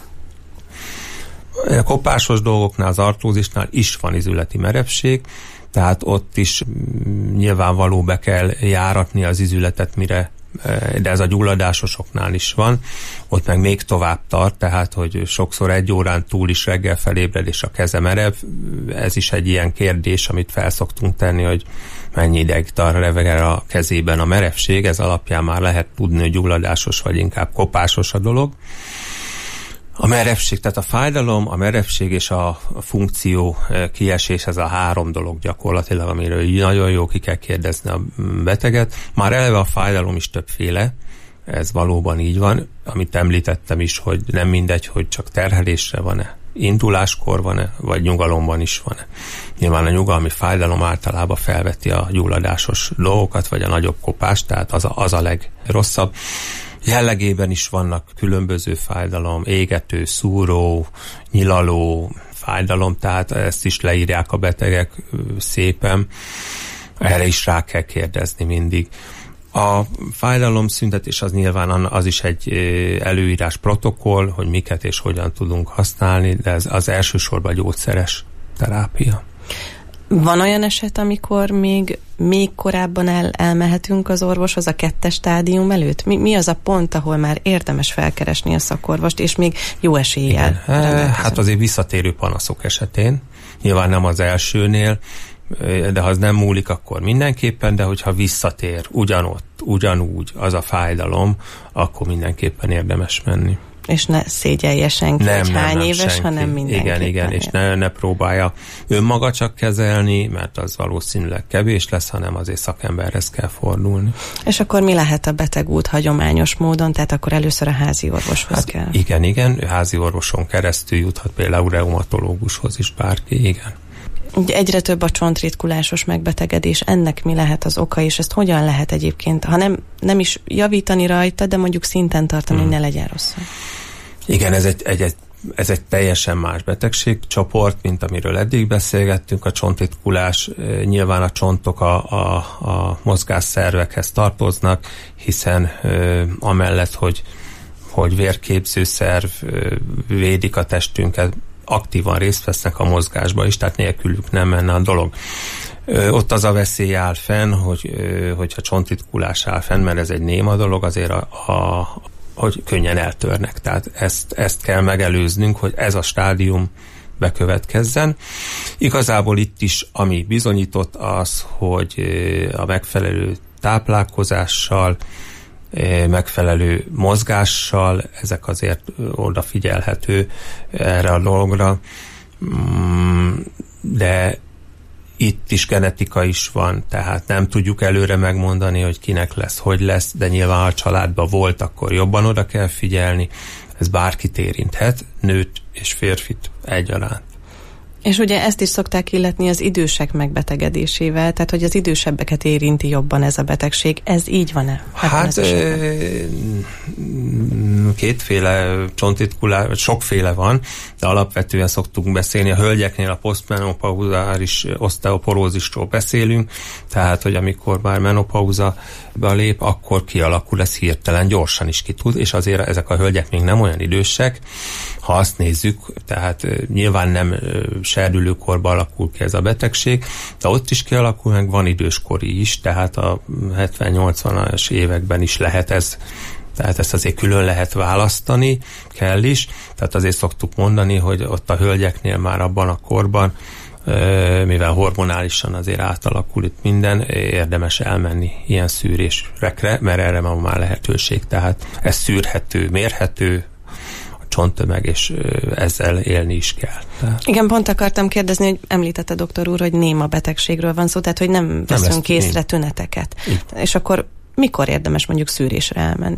A kopásos dolgoknál, az artrózisnál is van izületi merevség, tehát ott is nyilvánvaló be kell járatni az izületet, mire, de ez a gyulladásosoknál is van, ott meg még tovább tart, tehát hogy sokszor egy órán túl is reggel felébred és a keze merev, ez is egy ilyen kérdés, amit felszoktunk tenni, hogy mennyi ideig tart a kezében a merevség, ez alapján már lehet tudni, hogy gyulladásos vagy inkább kopásos a dolog. A merevség, tehát a fájdalom, a merevség és a funkció kiesés, ez a három dolog gyakorlatilag, amiről nagyon jó ki kell kérdezni a beteget. Már eleve a fájdalom is többféle, ez valóban így van, amit említettem is, hogy nem mindegy, hogy csak terhelésre van-e induláskor van-e, vagy nyugalomban is van-e. Nyilván a nyugalmi fájdalom általában felveti a gyulladásos dolgokat, vagy a nagyobb kopást, tehát az a, az a legrosszabb. Jellegében is vannak különböző fájdalom, égető, szúró, nyilaló fájdalom, tehát ezt is leírják a betegek szépen. Erre is rá kell kérdezni mindig. A fájdalomszüntetés az nyilván az is egy előírás protokoll, hogy miket és hogyan tudunk használni, de ez az elsősorban gyógyszeres terápia. Van olyan eset, amikor még, még korábban el, elmehetünk az orvoshoz a kettes stádium előtt? Mi, mi az a pont, ahol már érdemes felkeresni a szakorvost, és még jó eséllyel? Hát azért visszatérő panaszok esetén, nyilván nem az elsőnél, de ha az nem múlik, akkor mindenképpen, de hogyha visszatér ugyanott, ugyanúgy az a fájdalom, akkor mindenképpen érdemes menni. És ne szégyelje senki, nem, hogy hány nem, éves, senki. hanem mindenki. Igen, igen, és ne, ne próbálja önmaga csak kezelni, mert az valószínűleg kevés lesz, hanem azért szakemberhez kell fordulni. És akkor mi lehet a betegút hagyományos módon, tehát akkor először a házi orvoshoz hát kell? Igen, igen, házi orvoson keresztül juthat például reumatológushoz is bárki, igen. Ugye egyre több a csontritkulásos megbetegedés, ennek mi lehet az oka, és ezt hogyan lehet egyébként, ha nem, nem is javítani rajta, de mondjuk szinten tartani, hmm. hogy ne legyen rosszul? Igen, ez egy, egy, egy, ez egy teljesen más betegségcsoport, mint amiről eddig beszélgettünk. A csontritkulás, nyilván a csontok a, a, a mozgásszervekhez tartoznak, hiszen ö, amellett, hogy, hogy vérképzőszerv ö, védik a testünket, aktívan részt vesznek a mozgásba is, tehát nélkülük nem menne a dolog. Ö, ott az a veszély áll fenn, hogy, ö, hogyha csontritkulás áll fenn, mert ez egy néma dolog, azért a, a, hogy könnyen eltörnek. Tehát ezt, ezt kell megelőznünk, hogy ez a stádium bekövetkezzen. Igazából itt is, ami bizonyított az, hogy a megfelelő táplálkozással, megfelelő mozgással, ezek azért odafigyelhető erre a dologra, de itt is genetika is van, tehát nem tudjuk előre megmondani, hogy kinek lesz, hogy lesz, de nyilván ha a családban volt, akkor jobban oda kell figyelni. Ez bárkit érinthet, nőt és férfit egyaránt. És ugye ezt is szokták illetni az idősek megbetegedésével, tehát hogy az idősebbeket érinti jobban ez a betegség. Ez így van-e? Hát kétféle csontritkulás, sokféle van, de alapvetően szoktunk beszélni. A hölgyeknél a posztmenopauzális oszteoporózisról beszélünk, tehát hogy amikor már menopauzába lép, akkor kialakul, ez hirtelen gyorsan is ki tud, és azért ezek a hölgyek még nem olyan idősek, ha azt nézzük, tehát nyilván nem serdülőkorban alakul ki ez a betegség, de ott is kialakul, meg van időskori is, tehát a hetven-nyolcvanas években is lehet ez, tehát ezt azért külön lehet választani, kell is, tehát azért szoktuk mondani, hogy ott a hölgyeknél már abban a korban, mivel hormonálisan azért átalakul itt minden, érdemes elmenni ilyen szűrésekre, mert erre van már lehetőség, tehát ez szűrhető, mérhető, csonttömeg, és ezzel élni is kell. Tehát. Igen, pont akartam kérdezni, hogy említette doktor úr, hogy néma betegségről van szó, tehát hogy nem veszünk nem észre tüneteket. Így. És akkor mikor érdemes mondjuk szűrésre elmenni?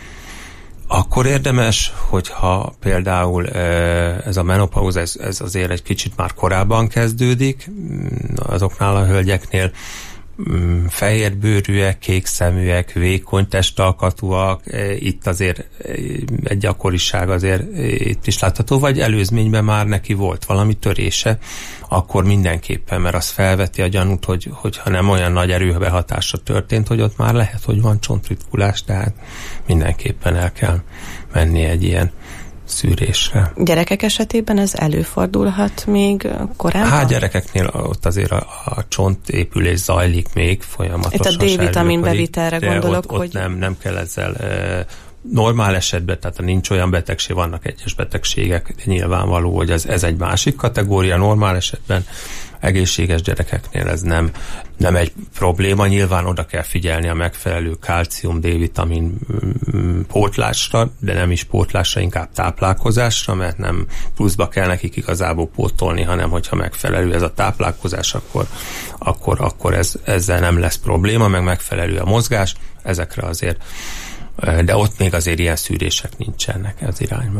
Akkor érdemes, hogyha például ez a menopauza, ez, ez azért egy kicsit már korábban kezdődik, azoknál a hölgyeknél, fehérbőrűek, kékszeműek, vékony testalkatúak, itt azért egy gyakoriság azért itt is látható, vagy előzményben már neki volt valami törése, akkor mindenképpen, mert az felveti a gyanút, hogy, hogyha nem olyan nagy erőbehatása történt, hogy ott már lehet, hogy van csontritkulás, tehát mindenképpen el kell menni egy ilyen szűrésre. Gyerekek esetében ez előfordulhat még korábban? Hát gyerekeknél ott azért a, a csontépülés zajlik még folyamatosan. Itt a D-vitamin bevitelre gondolok, ott, hogy... Ott nem, nem kell ezzel e, normál esetben, tehát nincs olyan betegség, vannak egyes betegségek, de nyilvánvaló, hogy ez, ez egy másik kategória, normál esetben egészséges gyerekeknél ez nem, nem egy probléma. Nyilván oda kell figyelni a megfelelő kálcium, D-vitamin pótlásra, de nem is pótlásra, inkább táplálkozásra, mert nem pluszba kell nekik igazából pótolni, hanem hogyha megfelelő ez a táplálkozás, akkor, akkor, akkor ez, ezzel nem lesz probléma, meg megfelelő a mozgás, ezekre azért, de ott még azért ilyen szűrések nincsenek az irányba.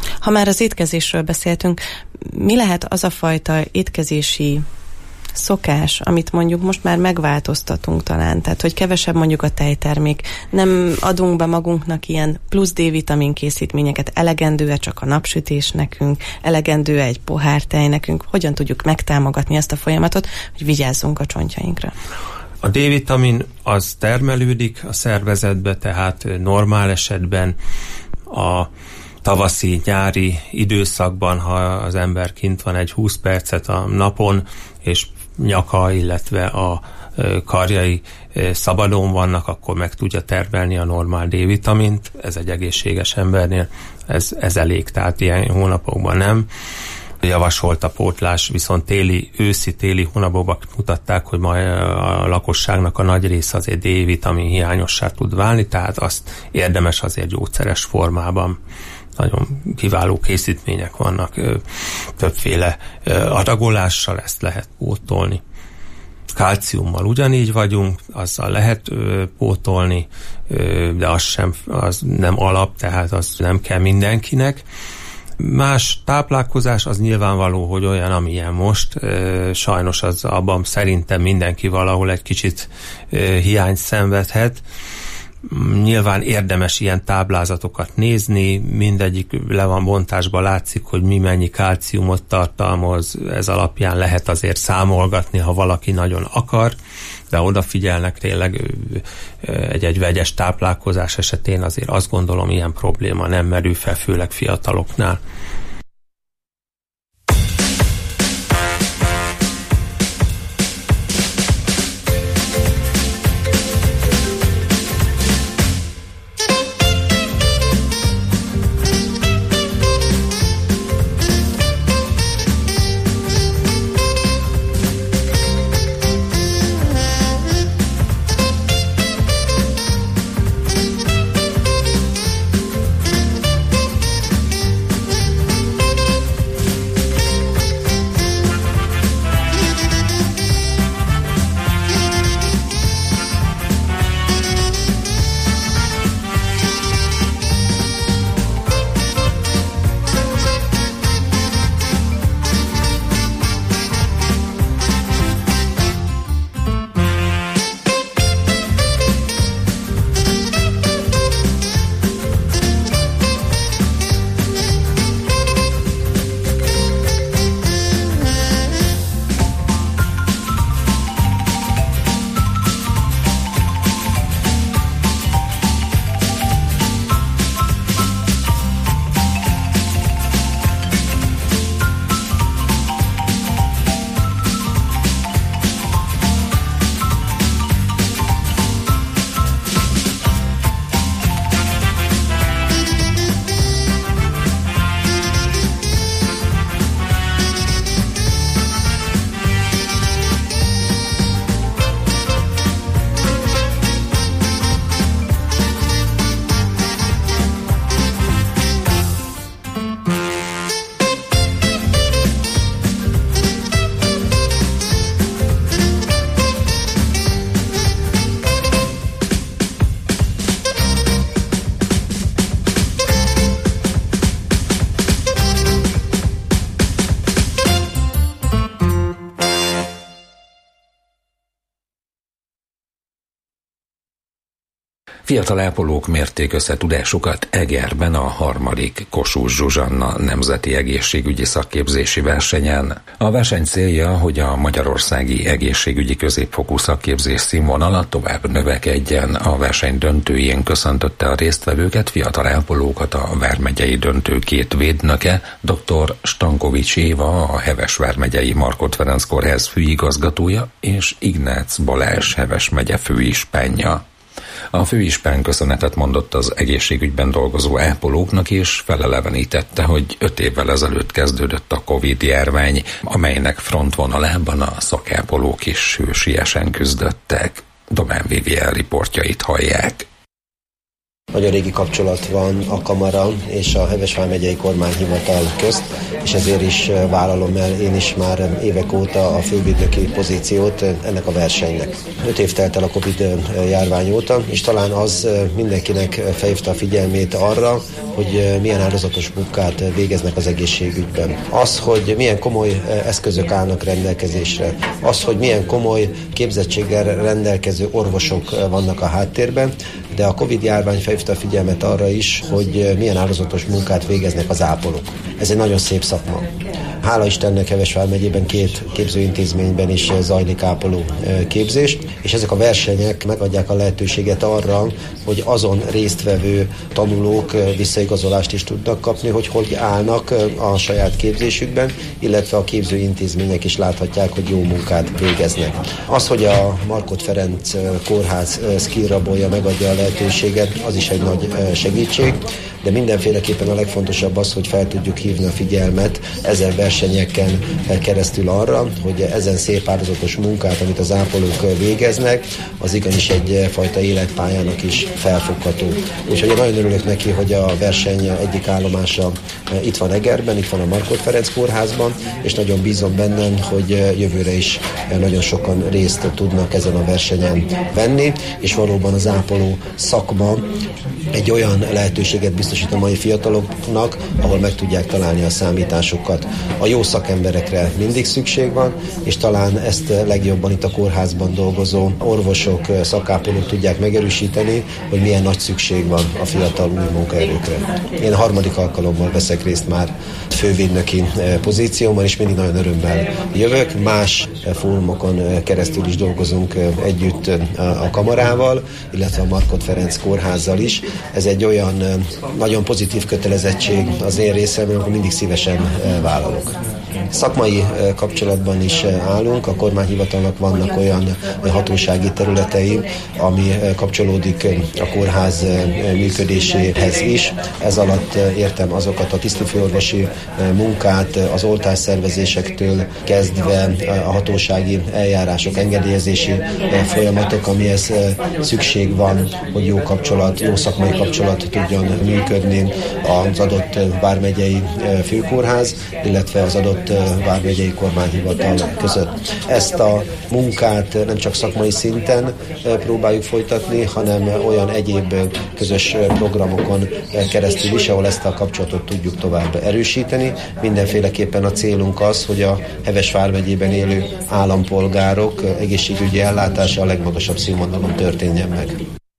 Ha már az étkezésről beszéltünk, mi lehet az a fajta étkezési szokás, amit mondjuk most már megváltoztatunk talán, tehát hogy kevesebb mondjuk a tejtermék, nem adunk be magunknak ilyen plusz D-vitamin készítményeket, elegendő-e csak a napsütés nekünk, elegendő-e egy pohár tej nekünk, hogyan tudjuk megtámogatni ezt a folyamatot, hogy vigyázzunk a csontjainkra? A D-vitamin az termelődik a szervezetbe, tehát normál esetben a tavaszi, nyári időszakban, ha az ember kint van egy húsz percet a napon, és nyaka, illetve a karjai szabadon vannak, akkor meg tudja termelni a normál D-vitamint. Ez egy egészséges embernél, ez, ez elég, tehát ilyen hónapokban nem. Javasolt a pótlás, viszont téli, őszi-téli hónapokban mutatták, hogy majd a lakosságnak a nagy része azért D-vitamin hiányossá tud válni, tehát azt érdemes azért gyógyszeres formában. Nagyon kiváló készítmények vannak, többféle adagolással ezt lehet pótolni. Kálciummal ugyanígy vagyunk, azzal lehet pótolni, de az sem, az nem alap, tehát az nem kell mindenkinek. Más táplálkozás az nyilvánvaló, hogy olyan, amilyen most. Sajnos az abban szerintem mindenki valahol egy kicsit hiányt szenvedhet. Nyilván érdemes ilyen táblázatokat nézni, mindegyik le van bontásba, látszik, hogy mi mennyi kálciumot tartalmaz, ez alapján lehet azért számolgatni, ha valaki nagyon akar, de odafigyelnek tényleg egy-egy vegyes táplálkozás esetén azért azt gondolom, ilyen probléma nem merül fel, főleg fiataloknál. Fiatal ápolók mérték össze tudásukat Egerben a harmadik Kossuth Zsuzsanna nemzeti egészségügyi szakképzési versenyen. A verseny célja, hogy a magyarországi egészségügyi középfokú szakképzés színvonala tovább növekedjen. A verseny döntőjén köszöntötte a résztvevőket, fiatal ápolókat a vármegyei döntő két védnöke, dr. Stankovics Éva, a Heves vármegyei Markhot Ferenc kórház főigazgatója, és Ignác Balázs Heves megye főispánja. A főispán köszönetet mondott az egészségügyben dolgozó ápolóknak, és felelevenítette, hogy öt évvel ezelőtt kezdődött a Covid-járvány, amelynek frontvonalában a szakápolók is hősiesen küzdöttek. Domán Viviel riportjait hallják. Nagyon régi kapcsolat van a kamara és a Heves vármegyei kormányhivatal közt, és ezért is vállalom el én is már évek óta a főügynöki pozíciót ennek a versenynek. Öt év telt el a Covid járvány óta, és talán az mindenkinek felhívta a figyelmét arra, hogy milyen áldozatos munkát végeznek az egészségügyben. Az, hogy milyen komoly eszközök állnak rendelkezésre, az, hogy milyen komoly képzettséggel rendelkező orvosok vannak a háttérben, de a Covid járvány felhívta a figyelmet arra is, hogy milyen áldozatos munkát végeznek az ápolók. Ez egy nagyon szép szakma. Hála Istennek Heves vármegyében két képzőintézményben is zajlik ápoló képzés, és ezek a versenyek megadják a lehetőséget arra, hogy azon résztvevő tanulók visszaigazolást is tudnak kapni, hogy hogy állnak a saját képzésükben, illetve a képzőintézmények is láthatják, hogy jó munkát végeznek. Az, hogy a Markhot Ferenc kórház skillrabolja megadja a lehetőséget, az is egy nagy segítség, de mindenféleképpen a legfontosabb az, hogy fel tudjuk hívni a figyelmet ezen versenyeken keresztül arra, hogy ezen szép áldozatos munkát, amit az ápolók végeznek, az igenis egyfajta életpályának is felfogható. Úgyhogy én nagyon örülök neki, hogy a verseny egyik állomása itt van Egerben, itt van a Markhot Ferenc kórházban, és nagyon bízom bennem, hogy jövőre is nagyon sokan részt tudnak ezen a versenyen venni, és valóban az ápoló szakma egy olyan lehetőséget biztosít a mai fiataloknak, ahol meg tudják találni a számításokat. A jó szakemberekre mindig szükség van, és talán ezt legjobban itt a kórházban dolgozó orvosok, szakápolók tudják megerősíteni, hogy milyen nagy szükség van a fiatal új munkaerőkre. Én a harmadik alkalommal veszek részt már fővédnöki pozícióban, és mindig nagyon örömmel jövök. Más fórumokon keresztül is dolgozunk együtt a kamarával, illetve a Markhot Ferenc kórházzal is. Ez egy olyan nagyon pozitív kötelezettség az én részemről, hogy mindig szívesen vállalok. Szakmai kapcsolatban is állunk, a kormányhivatalnak vannak olyan hatósági területei, ami kapcsolódik a kórház működéséhez is. Ez alatt értem azokat a tisztifőorvosi munkát, az oltásszervezésektől kezdve a hatósági eljárások, engedélyezési folyamatok, amihez szükség van, hogy jó kapcsolat, jó szakmai kapcsolat tudjon működni az adott vármegyei főkórház, illetve az adott vármegyei kormányhivatal között. Ezt a munkát nem csak szakmai szinten próbáljuk folytatni, hanem olyan egyéb közös programokon keresztül is, ahol ezt a kapcsolatot tudjuk tovább erősíteni. Mindenféleképpen a célunk az, hogy a Heves vármegyében élő állampolgárok egészségügyi ellátása a legmagasabb színvonalon történjen meg.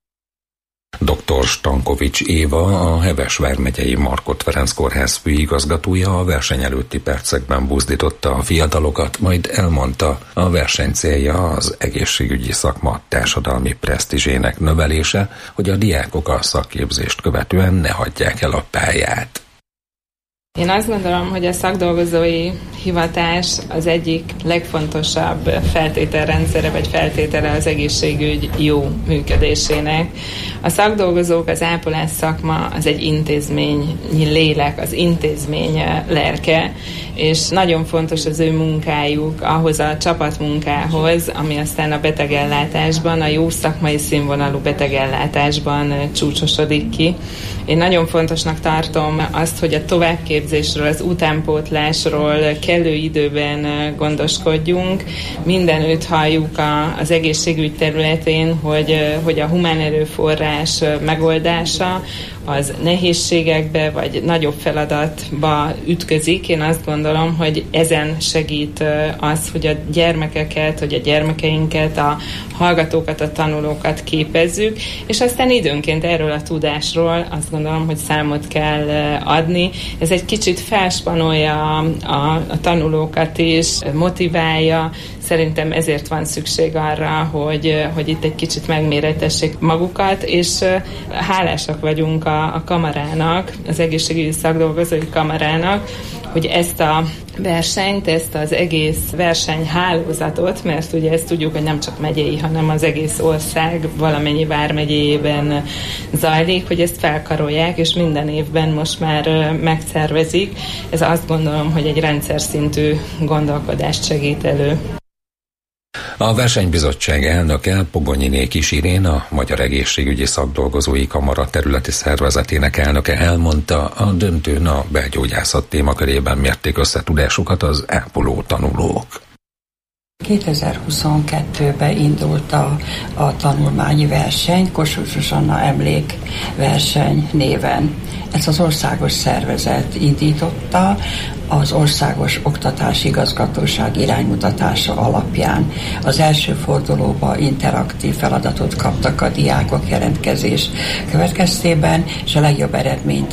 doktor Stankovics Éva, a Heves vármegyei Markhot Ferenc kórház főigazgatója a verseny előtti percekben buzdította a fiatalokat, majd elmondta, a verseny célja az egészségügyi szakma társadalmi presztízsének növelése, hogy a diákok a szakképzést követően ne hagyják el a pályát. Én azt gondolom, hogy a szakdolgozói hivatás az egyik legfontosabb feltételrendszere vagy feltétele az egészségügy jó működésének. A szakdolgozók, az ápolás szakma az egy intézményi lélek, az intézmény lelke, és nagyon fontos az ő munkájuk ahhoz a csapatmunkához, ami aztán a betegellátásban, a jó szakmai színvonalú betegellátásban csúcsosodik ki. Én nagyon fontosnak tartom azt, hogy a továbbképzésről, az utánpótlásról kellő időben gondoskodjunk. Mindenütt halljuk a, az egészségügy területén, hogy, hogy a humán erőforrás megoldása az nehézségekbe vagy nagyobb feladatba ütközik. Én azt gondolom, hogy ezen segít az, hogy a gyermekeket, hogy a gyermekeinket, a hallgatókat, a tanulókat képezzük, és aztán időnként erről a tudásról azt gondolom, hogy számot kell adni. Ez egy kicsit felspanolja a, a, a tanulókat is, motiválja. Szerintem ezért van szükség arra, hogy, hogy itt egy kicsit megméretessék magukat, és hálásak vagyunk a, a kamarának, az egészségügyi szakdolgozói kamarának, hogy ezt a versenyt, ezt az egész versenyhálózatot, mert ugye ezt tudjuk, hogy nem csak megyei, hanem az egész ország valamennyi vármegyében zajlik, hogy ezt felkarolják, és minden évben most már megszervezik. Ez azt gondolom, hogy egy rendszer szintű gondolkodást segít elő. A versenybizottság elnöke, Pogonnyi Kis Irén, a Magyar Egészségügyi Szakdolgozói Kamara területi szervezetének elnöke elmondta, a döntőn a belgyógyászat témakörében mérték össze tudásukat az ápoló tanulók. kétezer-huszonkettőben indult a, a tanulmányi verseny, Kossuth Zsuzsanna emlékverseny néven. Ezt az országos szervezet indította az Országos Oktatási Igazgatóság iránymutatása alapján. Az első fordulóba interaktív feladatot kaptak a diákok jelentkezés következtében, és a legjobb eredményt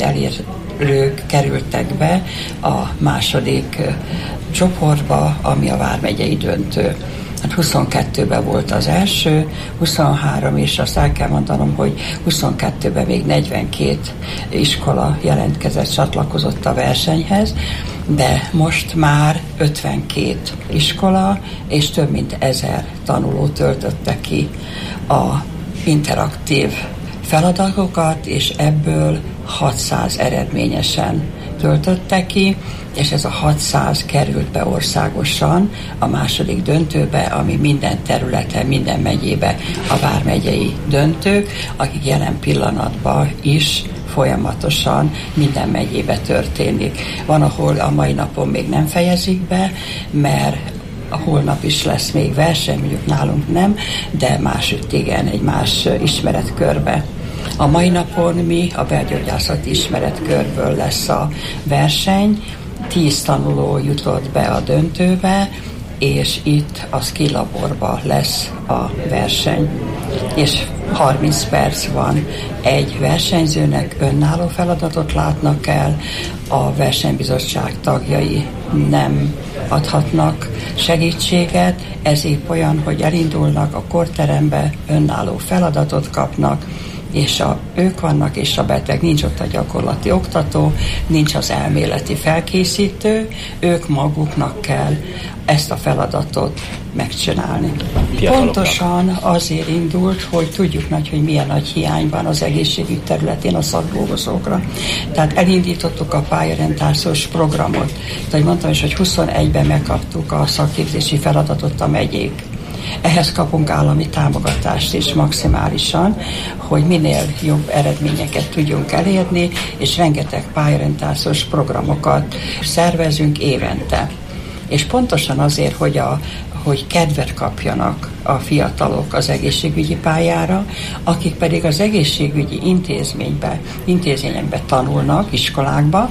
elérők kerültek be a második csoportba, ami a vármegyei döntő. Hát huszonkettőben volt az első, huszonhárom, és azt el kell mondanom, hogy huszonkettőben még negyvenkét iskola jelentkezett, csatlakozott a versenyhez, de most már ötvenkét iskola és több mint ezer tanuló töltötte ki a interaktív feladatokat, és ebből hatszáz eredményesen töltötte ki, és ez a hatszáz került be országosan a második döntőbe, ami minden területen, minden megyébe a vármegyei döntők, akik jelen pillanatban is folyamatosan minden megyébe történik. Van, ahol a mai napon még nem fejezik be, mert a holnap is lesz még verseny, mondjuk nálunk nem, de másütt igen, egy más ismeretkörbe. A mai napon mi a belgyógyászati ismeretkörből lesz a verseny, tíz tanuló jutott be a döntőbe, és itt a skill laborba lesz a verseny. És harminc perc van egy versenyzőnek, önálló feladatot látnak el, a versenybizottság tagjai nem adhatnak segítséget, ez épp olyan, hogy elindulnak a korterembe, önálló feladatot kapnak, és a, ők vannak, és a beteg, nincs ott a gyakorlati oktató, nincs az elméleti felkészítő, ők maguknak kell ezt a feladatot megcsinálni. Pontosan azért indult, hogy tudjuk nagy, hogy milyen nagy hiány van az egészségügy területén a szakdolgozókra. Tehát elindítottuk a pályarendtársas programot. Tehát mondtam is, hogy huszonegyben megkaptuk a szakképzési feladatot a megyék. Ehhez kapunk állami támogatást is maximálisan, hogy minél jobb eredményeket tudjunk elérni, és rengeteg pályarendtársas programokat szervezünk évente. És pontosan azért, hogy, a, hogy kedvet kapjanak a fiatalok az egészségügyi pályára, akik pedig az egészségügyi intézménybe, intézményekbe tanulnak, iskolákba,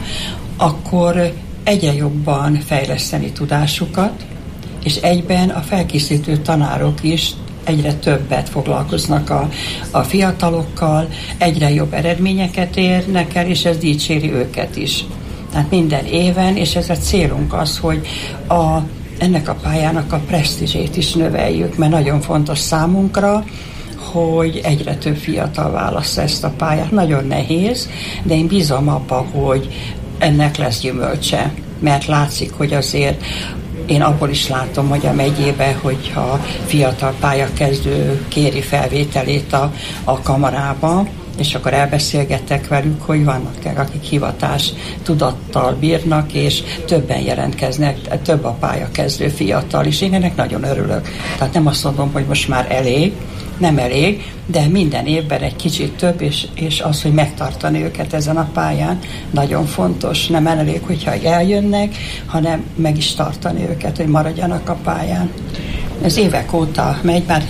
akkor egyre jobban fejleszteni tudásukat, és egyben a felkészítő tanárok is egyre többet foglalkoznak a, a fiatalokkal, egyre jobb eredményeket érnek el, és ez dicséri őket is. Tehát minden éven, és ez a célunk az, hogy a, ennek a pályának a presztízsét is növeljük, mert nagyon fontos számunkra, hogy egyre több fiatal válassza ezt a pályát. Nagyon nehéz, de én bízom abba, hogy ennek lesz gyümölcse, mert látszik, hogy azért én abból is látom, hogy a megyébe, hogyha fiatal pályakezdő kéri felvételét a, a kamarába, és akkor elbeszélgettek velük, hogy vannak, akik hivatás tudattal bírnak, és többen jelentkeznek, több a pályakezdő fiatal is. Én ennek nagyon örülök. Tehát nem azt mondom, hogy most már elég, nem elég, de minden évben egy kicsit több, és, és az, hogy megtartani őket ezen a pályán, nagyon fontos. Nem elég, hogyha eljönnek, hanem meg is tartani őket, hogy maradjanak a pályán. Ez évek óta megy, már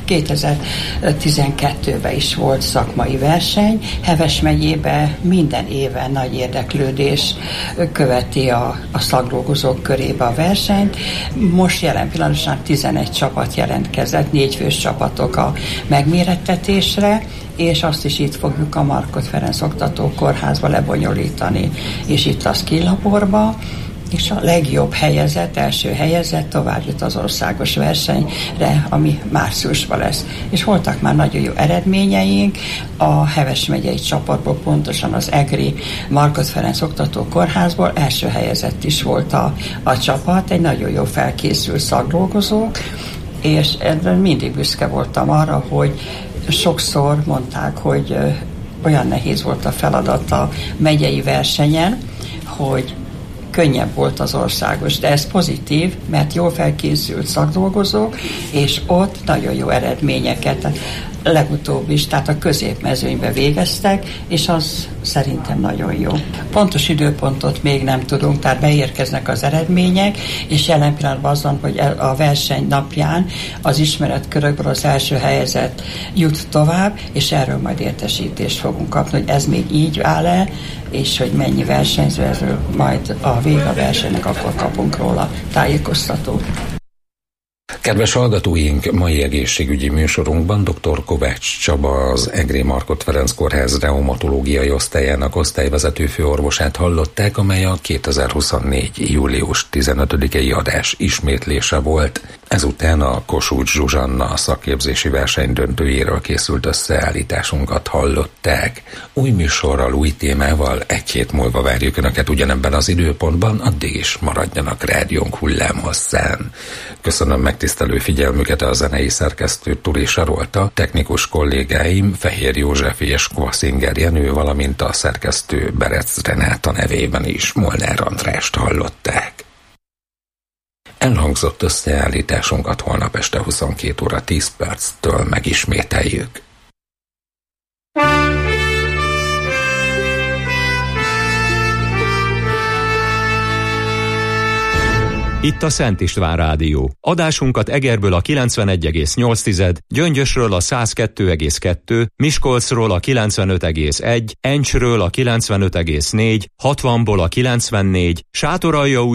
kétezer-tizenkettőben is volt szakmai verseny. Heves megyében minden éven nagy érdeklődés követi a, a szakdolgozók körébe a versenyt. Most jelen pillanatban tizenegy csapat jelentkezett, négy fős csapatok a megmérettetésre, és azt is itt fogjuk a Markhot Ferenc Oktatókórházba lebonyolítani, és itt a skill laborba, és a legjobb helyezett, első helyezett tovább jut az országos versenyre, ami márciusban lesz. És voltak már nagyon jó eredményeink, a Heves megyei csapatból, pontosan az EGRI Markhot Ferenc Oktatókórházból első helyezett is volt a, a csapat, egy nagyon jó felkészült szakdolgozók, és mindig büszke voltam arra, hogy sokszor mondták, hogy olyan nehéz volt a feladat a megyei versenyen, hogy könnyebb volt az országos, de ez pozitív, mert jól felkészült szakdolgozók, és ott nagyon jó eredményeket legutóbb is, tehát a középmezőnybe végeztek, és az szerintem nagyon jó. Pontos időpontot még nem tudunk, tehát beérkeznek az eredmények, és jelen pillanatban az van, hogy a verseny napján az ismeretkörökből az első helyezett jut tovább, és erről majd értesítést fogunk kapni, hogy ez még így áll-e, és hogy mennyi versenyző, erről majd a vége a versenynek, akkor kapunk róla tájékoztatót. Kedves hallgatóink, mai egészségügyi műsorunkban dr. Kovács Csaba, az Egri Markot Ferenc Kórház reumatológiai osztályának osztályvezető főorvosát hallották, amely a kétezer-huszonnégy. július tizenötödikei adás ismétlése volt. Ezután a Kossuth Zsuzsanna szakképzési verseny döntőjéről készült összeállításunkat hallották. Új műsorral, új témával egy hét múlva várjuk Önöket ugyanebben az időpontban, addig is maradjanak rádiónk hullámhosszán. Köszönöm megtisztelő figyelmüket, a zenei szerkesztő Turi Sarolta, technikus kollégáim Fehér József és Kvaszinger Jenő, valamint a szerkesztő Berec Renáta nevében is Molnár Andrást hallották. Elhangzott összeállításunkat holnap este huszonkét óra tíz perctől megismételjük. Itt a Szent István Rádió. Adásunkat Egerből a kilencvenegy egész nyolc, Gyöngyösről a száz kettő egész kettő, Miskolcról a kilencvenöt egész egy, Encsről a kilencvenöt egész négy, hatvanból a kilencvennégy, Sátoraljaúj